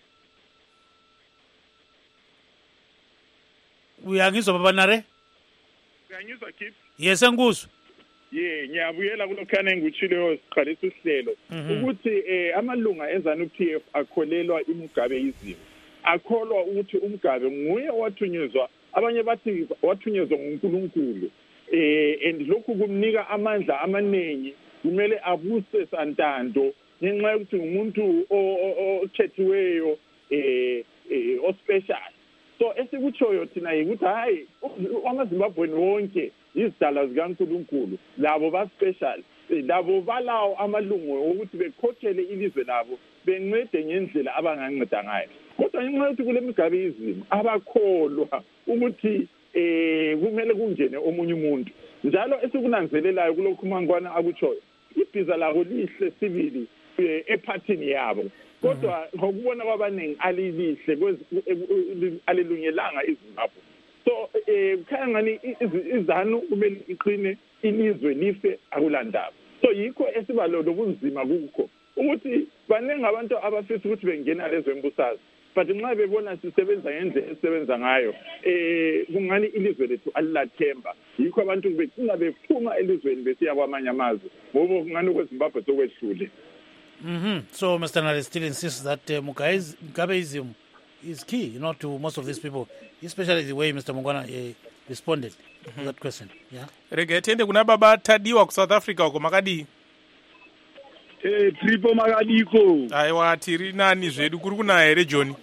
Uyangizwa Baba Nare? Uyangizwa Kip? Yes, engikuzwa. Yeah, ngiyabuyela kulokhana engikutshileyo siqalisa uhlelo ukuthi eh amalunga ezanu P F akholelwa iMugabe izimo. Akholwa ukuthi uMugabe nguye wathunyezwa, abanye bathi wathunyezwa nguNkulunkulu. Eh and lokhu kumnika amandla amaningi, kumele abuse santando ngenxa yokuthi umuntu okhethiweyo eh o special. So esikutshoyo thina ukuthi hayi amaZimbabwe wonke izidala zikaNkulunkulu, labo ba special, labo balawo amalungu ukuthi bekhokhele ilizwe labo, bencede ngendlela abanganceda ngayo. Kodwa ngenxa yokuthi kule Mugabe izimo abakholwa ukuthi eh kumele kungene omunye umuntu. Njalo esikunanzelelayo kulokhu Mangwane akutshoyo, ibhiza lawo lihle sibili ephathini yabo. Kodwa ngokubona kwabaningi alilihle alilungelanga iZimbabwe. So eh khaya ngani izanu kumele iqine, ilizwe life akulandaba. So yikho esibalo lobunzima kukho ukuthi baningi abantu abafisa ukuthi bengena lezembusazwe, but nxa bebona sisebenza ngendlela esisebenza ngayo eh kungani ilizwe lethu alilathemba. Yikho abantu becinga bephuma elizweni besiya kwamanye amazwe ngoba kungani kweZimbabwe sokwehlule. Mm-hmm. So Mister Nari still insists that uh, Mugabeism is key, you know, to most of these people, especially the way Mister Mangwana uh, responded mm-hmm. to that question. Yeah. Rege tende kuna baba Tadiwa ku South Africa uko makadi. Eh tripo makadiko. Aiwa tiri nani zvedu kuri kunaya ere John?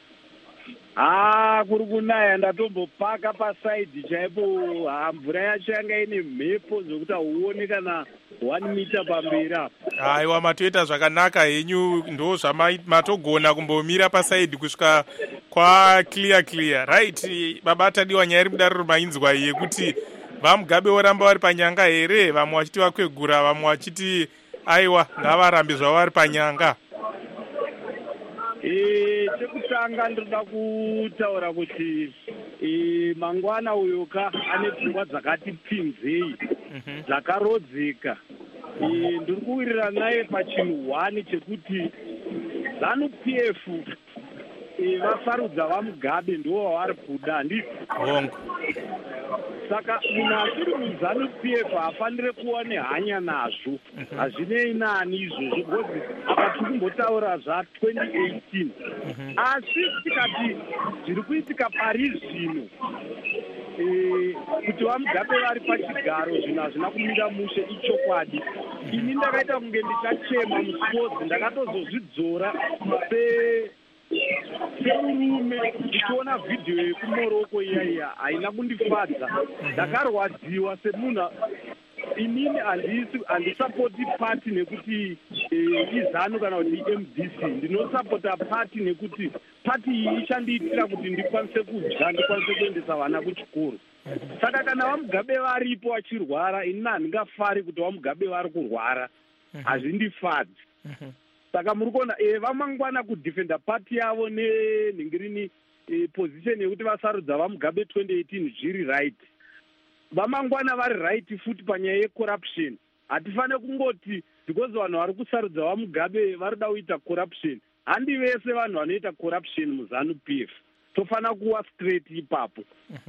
Ah kuri kunaya ndatombopaka pa side chaipo, mvura yacho yanga ine mhepo zokuti uone kana one meter pamberi apa. Aiwa matoita zvakanaka henyu, ndo zvamatogona kumbomira pasaidi kusvika kwa clear clear. Right, baba Tadiwa nyaya iri mudariro mainzwa yekuti vaMugabe voramba vari panyanga here, vamwe vachiti vakwegura, vamwe vachiti aiwa ngavarambe zvavo vari panyanga. Eh chekutanga ndoda kutaura kuti eh Mangwana uyo ka ane pfungwa dzakati pfinzei dzakarodzeka. Eh ndiri kuwirirana naye pachinhu one chekuti zanu P F eh vasarudza vaMugabe ndiwo vari kuda ndizvo. Hongo. saka munhu asiri muzanu p f hafanire kuva nehanya nazvo hazvinei nani izvozvo because apa tiri kumbotaura zvatwenty eighteen asi tikati zviri kuitika pari zvino kuti vamugabe vari pachigaro zvinhu hazvina kumira mushe ichokwadi. Ini ndakaita kunge ndichachema musports, ndakatozozvidzora semurume ndichiona vhidhiyo yekumoroko iya iya haina kundifadza. Ndakarwadziwa semunhu. Inini handisapoti pati nekuti izanu kana kuti M D C. Ndinosapota pati nekuti pati iyi ichandiitira kuti ndikwanise kudya, ndikwanise kuendesa vana kuchikoro. Saka kana vamugabe varipo vachirwara, ini handingafari kuti vamugabe vari kurwara. Hazvindifadzi. Saka muri kuona vamangwana kudhifenda pati yavo nenhingirini position yekuti vasarudza vamugabe twenty eighteen zviri right. Vamangwana vari right futi panyaya yecorruption. Hatifane kungoti because vanhu vari kusarudza vamugabe vari kuda kuita corruption. Handi vese vanhu vanoita corruption muzanu P F. Tofana kuwa straight ipapo.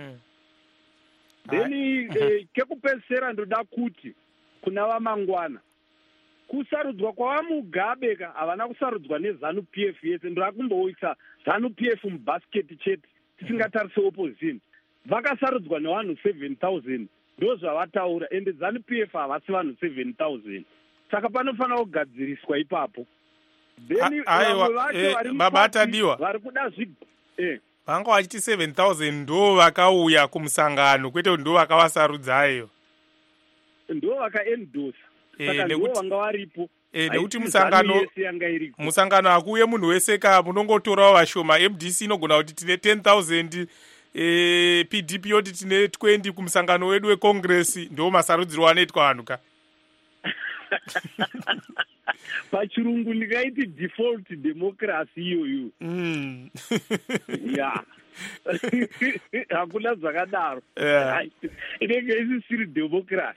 Then kekupedzisira ndoda kuti kuna vamangwana kusarudzwa kwavamugabe havana kusarudzwa nezanu P F yese. Ndokumboisa zanu P F mubasket chete tisingatarise opposition. Vakasarudzwa nevanhu seven thousand ndo zvavataura, ende zanu P F havasi vanhu seven thousand. Saka panofanira kugadziriswa ipapo. Then vamwe vacho babatadiwa vari kuda zvi eh vanga vachiti seven thousand ndo vakauya kumusangano, kwete ndo vakavasarudzaiyo, ndo vakaendosa. Saka ndo vanga varipo. Eh, nekuti musangano musangano akuye munhu wese ka munongotorawo vashoma. M D C inogona kuti tine ten thousand, eh, P D P yoti tine twenty kumusangano wedu weCongress, ndo masarudziro anoitwa vanhu ka. Pachirungu ndikaiti default democracy iyoyo. Mm. Yeah. Hakuna zvakadaro. Yeah. Inenge isisiri democracy.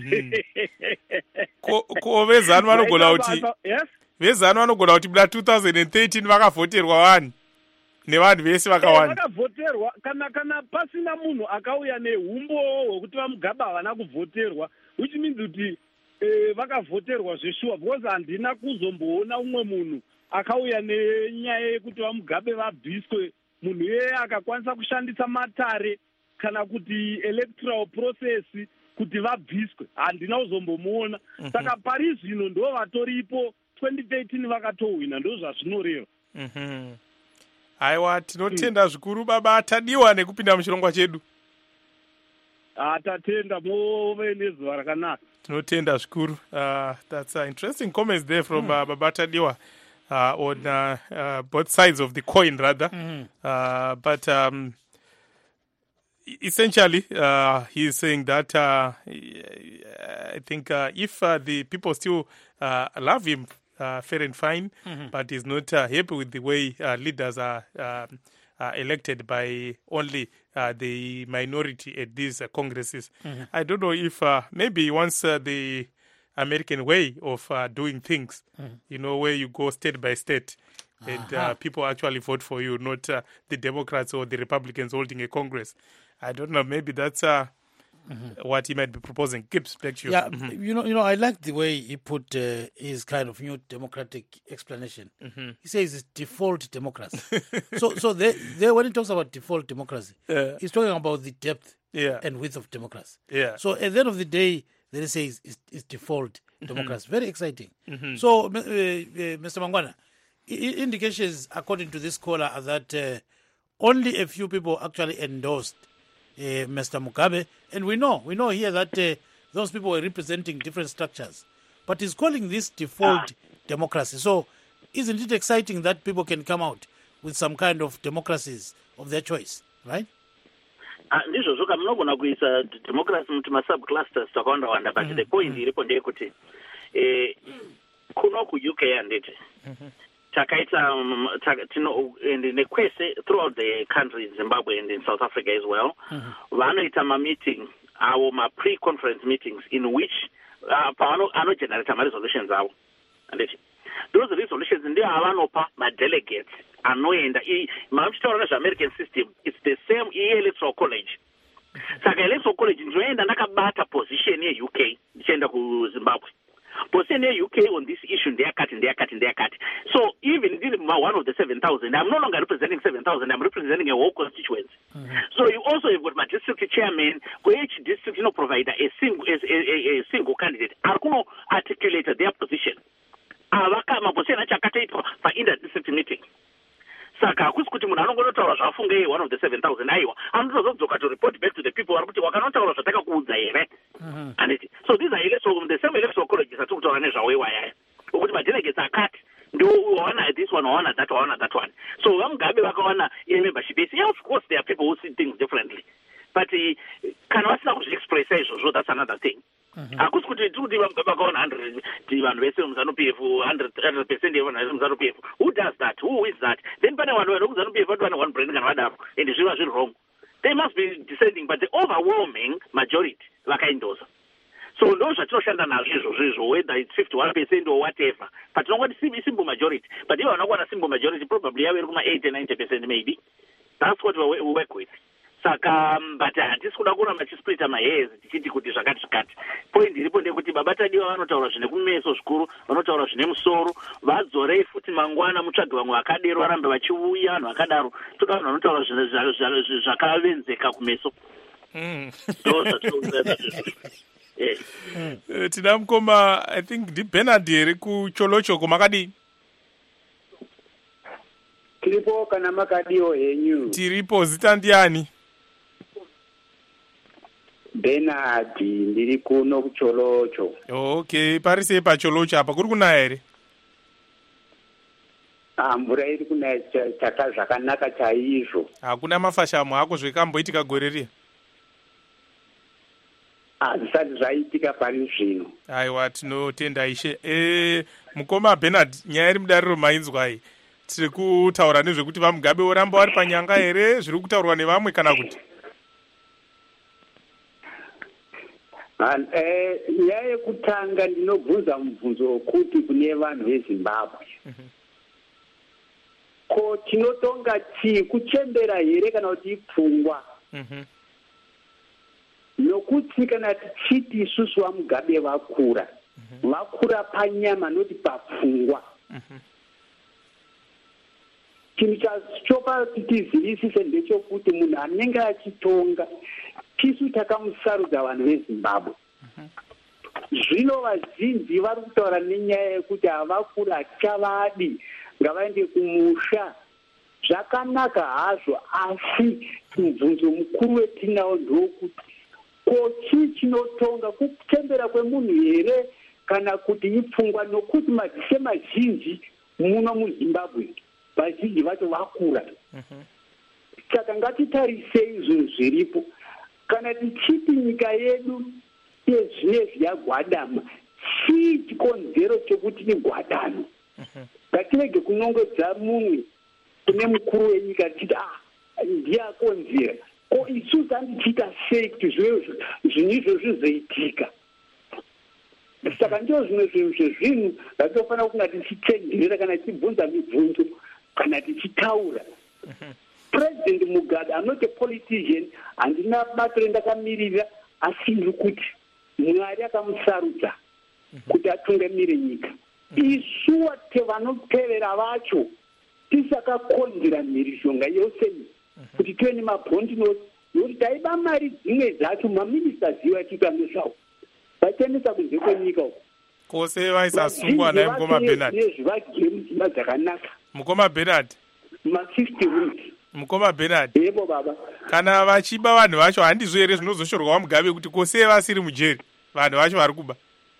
Ko vezanu vanogona kuti vezanu vanogona kuti muna two thousand thirteen vakavhoterwa vanhu nevanhu vese vakawanda. Vakavhoterwa kana kana pasina munhu akauya nehumbo hwekuti vamugabe havana kuvhoterwa, which means kuti vakavhoterwa zveshuwa, because handina kuzomboona umwe munhu akauya nenyaya yekuti vamugabe vabviswe, munhu yeye akakwanisa kushandisa matare kana kuti electoral process kuti vabviswe, handina kuzombomuona. Saka pari zvino ndo vatoripo twenty thirteen vakatohwina, ndo zvazvinoreva. Aiwa, tinotenda zvikuru baba Tadiwa nekupinda muchirongwa chedu. Tatenda move nezuva rakanaka. Tinotenda zvikuru. Uh, that's uh, interesting comments there from uh, Baba Tadiwa uh, on uh, uh, both sides of the coin, rather. Mm-hmm. Uh, but um, essentially, uh, he is saying that uh, I think uh, if uh, the people still uh, love him, uh, fair and fine, mm-hmm. but he's not uh, happy with the way uh, leaders are uh, uh, elected by only uh, the minority at these uh, congresses. Mm-hmm. I don't know if uh, maybe he wants uh, the American way of uh, doing things, mm-hmm. you know, where you go state by state. And uh-huh. uh, people actually vote for you, not uh, the Democrats or the Republicans holding a Congress. I don't know. Maybe that's uh, mm-hmm. what he might be proposing. Gibbs, back to you. Yeah, mm-hmm. you know, you know, I like the way he put uh, his kind of new democratic explanation. Mm-hmm. He says it's default democracy. so, so they, they, when he talks about default democracy, yeah. he's talking about the depth yeah. and width of democracy. Yeah. So, at the end of the day, they say it's, it's, it's default mm-hmm. democracy. Very exciting. Mm-hmm. So, uh, uh, Mister Mangwana, indications, according to this caller, are that uh, only a few people actually endorsed uh, Mister Mugabe, and we know, we know here that uh, those people were representing different structures. But he's calling this default ah. democracy. So, isn't it exciting that people can come out with some kind of democracies of their choice, right? Ndizvo zvoka munogona kuisa democracy muti masubclusters takawanda wanda, but the point iripo ndeyekuti kuno ku U K handiti takaita nekwese throughout the country, Zimbabwe and in South Africa as well, vanoita ma-meeting avo ma-pre-conference meetings in which anogenerata ma-resolutions avo handiti. Those resolutions ndio avanopa ma-delegates anoenda. Mamuchitaura nezve-American system, it's the same e-electoral college. saka electoral college ndinoenda ndakabata position ye-U K ndichienda kuZimbabwe. Position ye-U K on this issue ndeyakati ndeyakati ndeyakati. So even ndiri one of the seven thousand, I'm no longer representing seven thousand, I'm representing a whole constituency. Mm-hmm. So you also have got my district chairman, for each district, you know, provide a single, a, a, a single candidate. Arkuno articulated their position. Avaka maposition achakataitwa for inter-district meeting. Saka hakusi kuti munhu anongonotaura zvafunge one of the seven thousand aiwa anotozodzoka to report back to the people vari kuti wakanotaura zvatakakuudza here. Anditi so these are electoral, the same electoral colleges atiri kutaura nezvawo iwayaya okuti madelegates akati ndo wawana this one wawana that wawana that one. So vamugabe vakawana membership yese. Yeah, of course there are people who see things differently, but kana vasina kuzviexpressa izvozvo, that's another thing. Hakusi kuti tiri kuti vamugabe vakaona hundred vanhu vese muZANU-P F hundred percent yevanhu vese muZANU-P F. Who does that? Who is that? Then pane vanhu vari kuZANU-P F vati vane one brand kana vadaro and zviva zviri wrong. They must be descending, but the overwhelming majority vakaendosa. So ndo zvatinoshanda nazvo izvozvo izvo, whether it's fifty-one percent or whatever, but tinongoti simple majority. But ivo vanokuwana simple majority probably yave iri kuma eighty ninety percent maybe. That's what we work with. Saka but hatisi kuda kuramba tichisplita mahairs tichiti kuti zvakati zvakati. Point iripo ndekuti baba tadiwa vanotaura zvine kumeso zvikuru, vanotaura zvine musoro, vadzorei futi mangwana mutsvage vamwe vakadero varambe vachiuya vanhu vakadaro. Toda vanhu vanotaura zvakavenzeka kumeso. Tina Mukoma, I think ndi Bernard here kuCholochoko makadi. Tiripo kana makadiyo henyu. Tiripo, zita ndiani? Bernard, ndiri kuno kuCholocho. Okay, parise paCholocho apa kuri kunaya here? Ah, mvura iri kunaya chaka zvakanaka chaizvo. Hakuna mafashamo ako zvekamboitika gore riya? Azvisati zvaitika pari zvino. Aiwa, tinotenda Ishe. Eh, Mukoma Bernard, nyaya iri mudariro mainzwa iyi. Tiri kutaura nezvekuti vamugabe oramba vari panyanga here, zviri kutaurwa nevamwe kana kuti? Eh, nyaya yekutanga ndinobvunza mubvunzo wokuti kune vanhu veZimbabwe. Ko tinotonga chii, kuchembera here kana kuti ipfungwa? Nokuti kana tichiti isusu vamugabe vakura, vakura panyama noti papfungwa. Chinhu chachopa titizivisise ndechokuti munhu anenge achitonga tisu takamusarudza vanhu veZimbabwe. Zvino vazhinji vari kutaura nenyaya yekuti havakuri hachavadi, ngavaende kumusha. Zvakanaka hazvo, asi mubvunzo mukuru wetinawo ndokuti ko chii chinotonga, kuchembera kwemunhu here kana kuti ipfungwa? Nokuti madzise mazhinji muno muZimbabwe vazhinji vacho vakura. Saka ngatitarisei zvinhu zviripo. Kana tichiti nyika yedu yezvinezvi yagwadama, chii chikonzero chekuti igwadame? Ngatirege kunongodza mumwe kune mukuru wenyika tichiti ah ndiye akonzera. Ko isusu handichiita sei kuti zvinhu izvozvo zvizoitika? Saka ndo zvimwe zvinhu zvezvinhu zvatinofanira kunga tichitenderera kana tichibvunza mibvunzo kana tichitaura. President Mugabe, I'm not a politician, handina bato rendakamirira, asi ndiri kuti Mwari akamusarudza kuti atungamire nyika. Isu tevanotevera vacho tisakakonzera mhirizhonga yose kuti tive nemabhondi noti, nokuti taiba mari dzimwe dzacho maministers iwo achitanga zvawo vachiendesa kunze kwenyika uko. Kose vaisasungwa naye Mukoma Bernard. Nezvivagire mudzimba dzakanaka. Mukoma Bernard. Ma-fifty roots. Mukoma Bernard. Yebo baba. Kana vachiba vanhu vacho handizvo here zvinozoshorwa vamugabe kuti kose vasiri mujeri vanhu vacho vari kuba?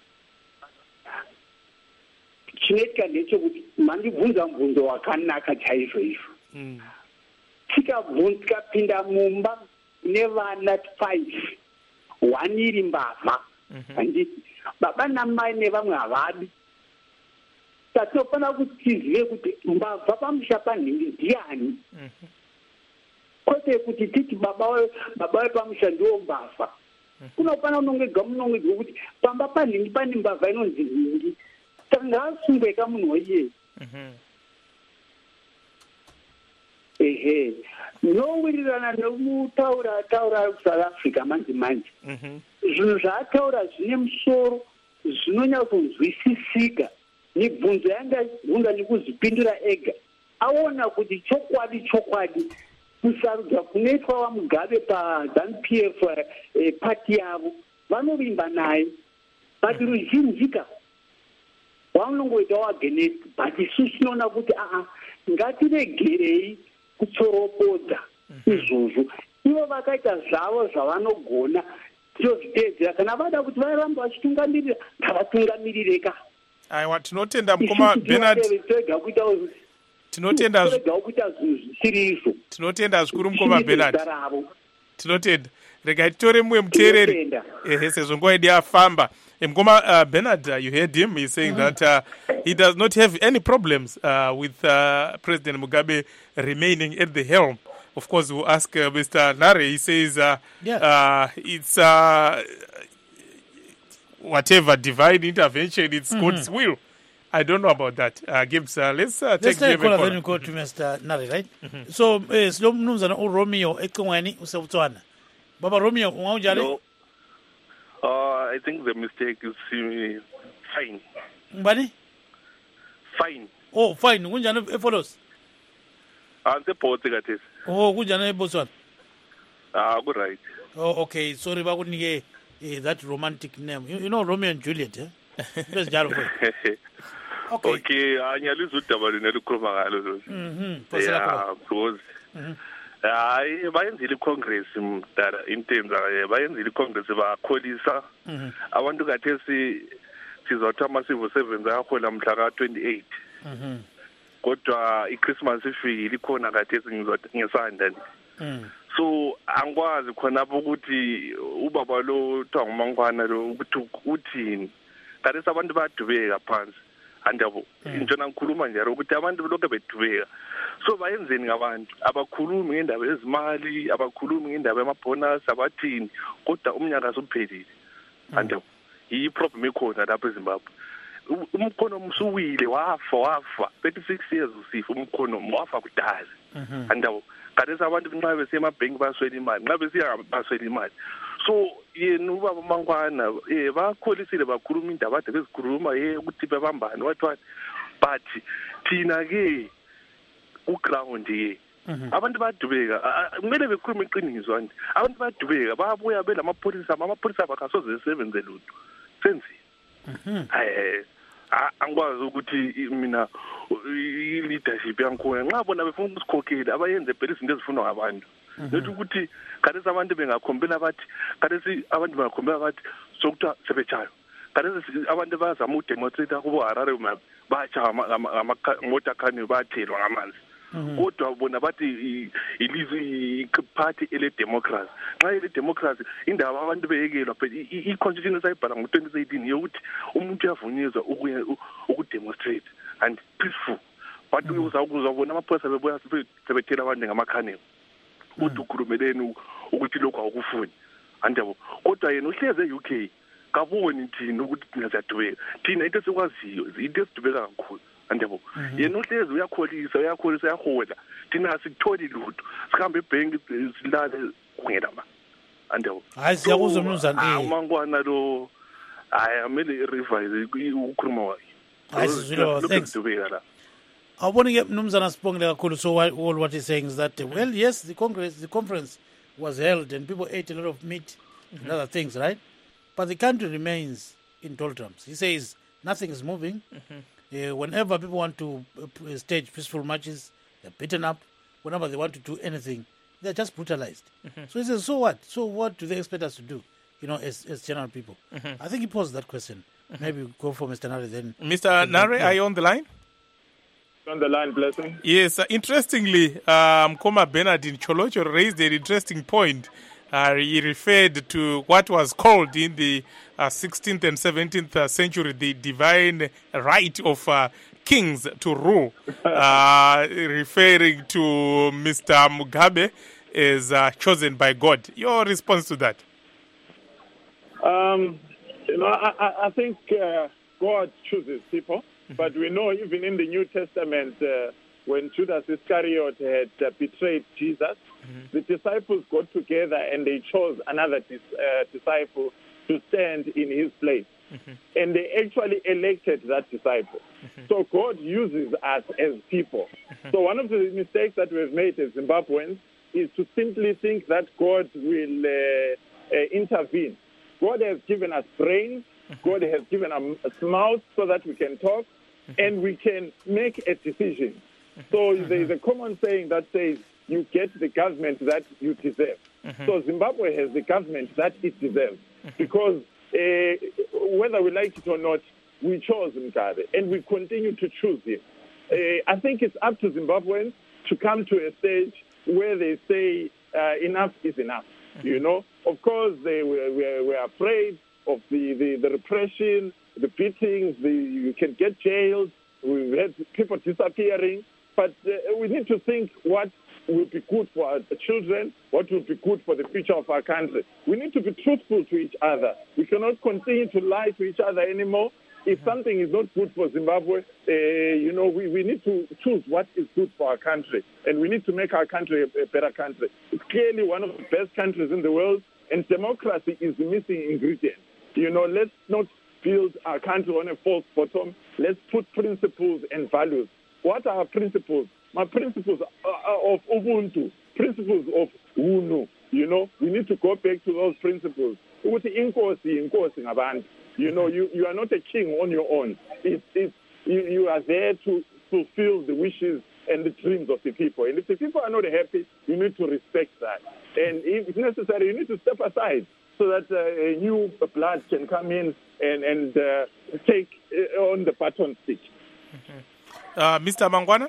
Chinoitika ndechekuti mandibvunza mubvunzo wakanaka chaizvo izvo. Tikabvunza tikapinda mumba nevana five, one iri mbavha. Handiti baba namai nevamwe havadi. Tatinofanira kuti tizive kuti mbavha pamusha panhingi ndiani. Kwete kuti titi baba baba wepamusha ndiwo mbavha. Kunofanira kunongedzwa munongedzwa kuti pamba panhingi pane mbavha inonzi nhingi. Saka asungweka munhu waiye. Ehe, nowirirana nemutaura ataura kusouth africa manje manje zvinhu zvaataura zvine musoro zvinonyatsonzwisisika mibvunzo yanga hunga nekuzvipindura ega aona kuti chokwadi chokwadi kusarudza kunoitwa vamugabe paZANU-P F eh, pati yavo vanovimba naye but ruzhinjika vanongoita wagenesi but isu tinoona kuti aa ngatiregerei kutsoropodza izvozvo ivo vakaita zvavo zvavanogona tozviteedzera kana vada kuti vairamba vachitungamirira ngavatungamirire aiwa tinotenda mukoma Bernard toega kuita tinotenda toega kuita zvinhu zvisiri izvo tinotenda zvikuru mukoma Bernard tinotenda regai titore mumwe muteereri ehe sezvo nguva yedu yafamba mukoma uh, Bernard uh, you heard him he's saying mm-hmm. that uh, he does not have any problems uh, with uh, President Mugabe remaining at the helm. Of course, we'll ask uh, Mister Nare. He says uh, yeah. uh, it's uh, whatever divine intervention, it's mm-hmm. God's will. I don't know about that. Uh, Gibbs, uh, let's uh, let's take a call. Then we go to Mister Nare, right? Mm-hmm. So, slow mnumzana u Romeo ekongwani usawutwana. Baba Romeo, ungaujale? No. Uh, I think the mistake is uh, fine. Mbani? Fine. Oh, fine. Kunjani efollows? Ante photo kathesi. Oh, kunjani eBotswana? Ah, good right. Oh, okay. Sorry bakunike eh, that romantic name. You, you know Romeo and Juliet, eh? Let's jalo for. Okay. Okay, anyaliza udaba lenikhuluma ngalo lo. Mhm. Yeah, because Mhm. hayi bayenzile icongress mdala intenza bayenzile icongress bakholisa abantu kathesi sizothi ama-civil servants ayahola mhla ka twenty-eight Mhm. kodwa i-Christmas ifikile ikhona kathesi ngesanda nje so angikwazi khonapho ukuthi ubaba lo kuthiwa ngumangwana lo ukuthi uthini kathesi abantu bayadubeka phansi andabo intshona ngikhuluma njalo ukuthi abantu lokho bedubeka so bayenzeni ngabantu abakhulumi ngendaba ezimali abakhulumi ngendaba yamabonus abathini kodwa umnyaka usuphelile andabo i-problem ikhona lapha eZimbabwe umkhono umsuwile wafa wafa thirty-six years usifa umkhono wafa kudala andabo kathesi abantu nxa besiya emabhenki baswela imali nxa besiya baswela imali so yena ubaba mangwana eh bakholisile bakhuluma indaba ade bezikhuluma eh ukuthi bebambane wathi wathi but thina ke uground ye abantu badubeka kumele bekhuluma iqiniso nje abantu badubeka babuya belamapholisa amapholisa abakasoze sebenze lutho senzi eh angikwazi ukuthi mina i-leadership yangikhona nxa bona befuna ukusikhokhela abayenze phela izinto ezifunwa ngabantu lethi ukuthi kathesi abantu bengakhombela bathi kathesi abantu bengakhombela bathi sokuthiwa sebechayo kathesi abantu bayazama udemonstrate kubo Harare batsha motor khani bathelwa ngamanzi kodwa bona bathi ilizwe party ele democracy nxa ele democracy indaba abantu beyekelwa phela i-constitution sayibhala ngo twenty eighteen yokuthi umuntu uyavunyezwa ukudemonstrate and peaceful but uzawubona amaphoyisa bebuya sebethela abantu ngamakhanela ukuthi ukhulumeleni ukuthi lokho awukufuni andabo kodwa yena uhleze e-U K kaboni thina ukuthi thina siyadubeka thina into esikwaziyo into esidubeka kakhulu andabo yena uhleze uyakholisa uyakholisa uyahola thina sikutholi lutho sihambe ebhenki silale kungela ma andabo hayi siyakuzwa mnumzana eh umangwana lo hayi amele revise ukhuluma wakhe hayi sizwile thanks awuboni-ke mnumzana sibongile kakhulu so all what he's saying is that uh, well yes the congress the conference was held and people ate a lot of meat and other things right but the country remains in doldrums. He says nothing is moving. Uh, whenever people want to uh, stage peaceful marches, they're beaten up. Whenever they want to do anything, they're just brutalized. So he says, so what? So what do they expect us to do, you know, as, as general people? I think he posed that question. Maybe we'll go for Mister Nare then. Mister Nare, are you on the line? On the line, Blessing. Yes, uh, interestingly, um, Koma Bernard in Cholocho raised an interesting point. Uh, he referred to what was called in the uh, sixteenth and seventeenth uh, century the divine right of uh, kings to rule, uh, referring to Mister Mugabe as uh, chosen by God. Your response to that? Um, you know, I, I think uh, God chooses people, but we know even in the New Testament, uh, when Judas Iscariot had uh, betrayed Jesus, mm-hmm. the disciples got together and they chose another dis- uh, disciple to stand in his place. Mm-hmm. And they actually elected that disciple. Mm-hmm. So God uses us as people. Mm-hmm. So one of the mistakes that we've made as Zimbabweans is to simply think that God will uh, uh, intervene. God has given us brains. Mm-hmm. God has given us mouths so that we can talk, mm-hmm. and we can make a decision. Mm-hmm. So mm-hmm. there is a common saying that says, you get the government that you deserve. Mm-hmm. So Zimbabwe has the government that it deserves. Mm-hmm. Because uh, whether we like it or not, we chose Mugabe, and we continue to choose him. Uh, I think it's up to Zimbabweans to come to a stage where they say uh, enough is enough. Mm-hmm. You know, of course, they were, were, were afraid of the, the, the repression, the beatings, the, you can get jailed, we've had people disappearing, but uh, we need to think what will be good for our children, what will be good for the future of our country. We need to be truthful to each other. We cannot continue to lie to each other anymore. If something is not good for Zimbabwe, uh, you know, we, we need to choose what is good for our country, and we need to make our country a, a better country. It's clearly one of the best countries in the world, and democracy is the missing ingredient. You know, let's not build our country on a false bottom. Let's put principles and values. What are our principles? My principles are of Ubuntu, principles of Unu. You know, we need to go back to those principles. You know, you, you are not a king on your own. It's, it's, you, you are there to fulfill the wishes and the dreams of the people. And if the people are not happy, you need to respect that. And if necessary, you need to step aside so that uh, a new blood can come in and, and uh, take uh, on the baton stick. Mm-hmm. Uh, Mister Mangwana?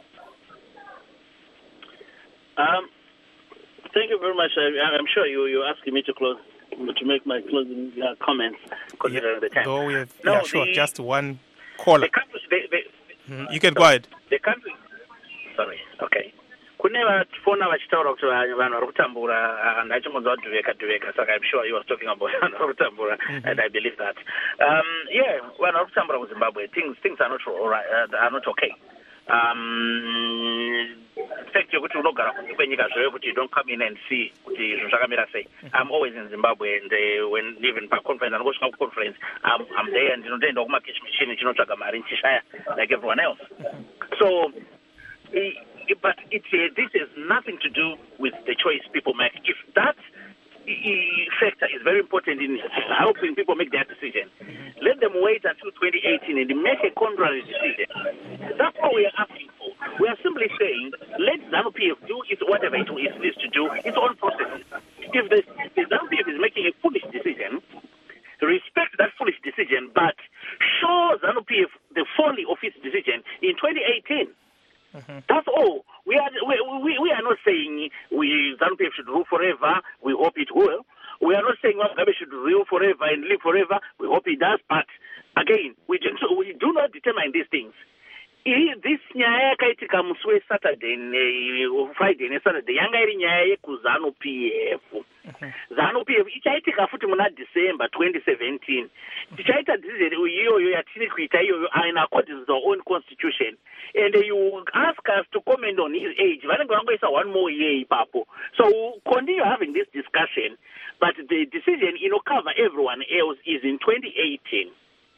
Um, thank you very much. I, I'm sure you, you're asking me to close, to make my closing uh, comments, considering yeah, the time. Though we have, no, yeah, sure, the, just one caller. The country, they, they, mm-hmm. You can go ahead. The country, sorry, okay. Kune vachifona vachitaura kuti vanhu vari kutambura ndachimunzwa dhuveka dhuveka, saka I'm sure he was talking about vanhu vari kutambura, and I believe that. Um, yeah, vanhu vari kutambura kuZimbabwe, things things are not all right, uh, are not okay. Um, fact yokuti unogara kunze kwenyika zvewe kuti you don't come in and see kuti zvinhu zvakamira sei. I'm always in Zimbabwe, and uh, when even pa conference anongosvika ku conference I'm, I'm there and ndinotoenda kumakichi machine chinotsvaga mari ndichishaya like everyone else. So uh, but it, uh, this has nothing to do with the choice people make. If that factor is very important in helping people make their decision, let them wait until twenty eighteen and make a contrary decision. That's what we are asking for. We are simply saying, let ZANU-P F do its whatever it needs to do, its own processes. If the, the ZANU-P F is making a foolish decision, respect that foolish decision, but show ZANU-P F the folly of its decision in twenty eighteen. Mm-hmm. That's all. We are we, we, we are not saying we ZANU-P F should rule forever. We hope it will. We are not saying Mugabe should rule forever and live forever. We hope he does. But again, we do, we do not determine these things. This nyaya yakaitika musi weSaturday Friday neSaturday yanga iri nyaya yekuZANU-P F. ZANU-P F ichaitika futi muna December twenty seventeen. Tichaita decision iyoyo yatiri kuita iyoyo in accordance with our own constitution. And you ask us to comment on his age. Vanenge vangoisa one more year ipapo. So we'll continue having this discussion, but the decision inokava everyone else is in twenty eighteen.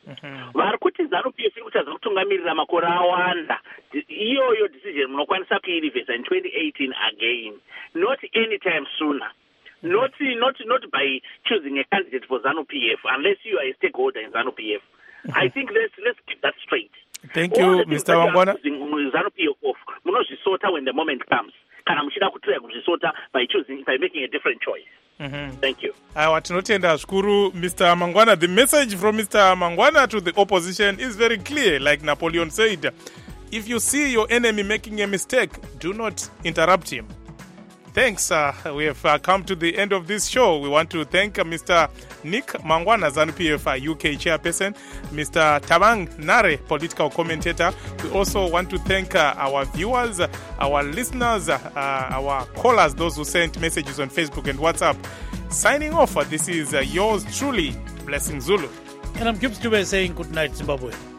Vari kuti ZANU-P F ikuchaza kutungamirira makore awanda, iyoyo decision munokwanisa kuirevisa in twenty eighteen again, not anytime sooner. Not not not by choosing a candidate for ZANU-P F unless you are a stakeholder in ZANU-P F. I think let's let's keep that straight. Thank you, Mister Mangwana. ZANU-P F off, munozvisota when the moment comes. Kana muchida kutira kuzvisota by choosing, by making a different choice. Mm-hmm. Thank you. Aiwa, tinotenda zvikuru Mister Mangwana. The message from Mister Mangwana to the opposition is very clear. Like Napoleon said, if you see your enemy making a mistake, do not interrupt him. Thanks. Uh, we have uh, come to the end of this show. We want to thank uh, Mister Nick Mangwana, ZANU-P F uh, U K chairperson, Mister Thabang Nare, political commentator. We also want to thank uh, our viewers, uh, our listeners, uh, our callers, those who sent messages on Facebook and WhatsApp. Signing off, uh, this is uh, yours truly, Blessing Zulu. And I'm Gibbs Dube saying good night, Zimbabwe.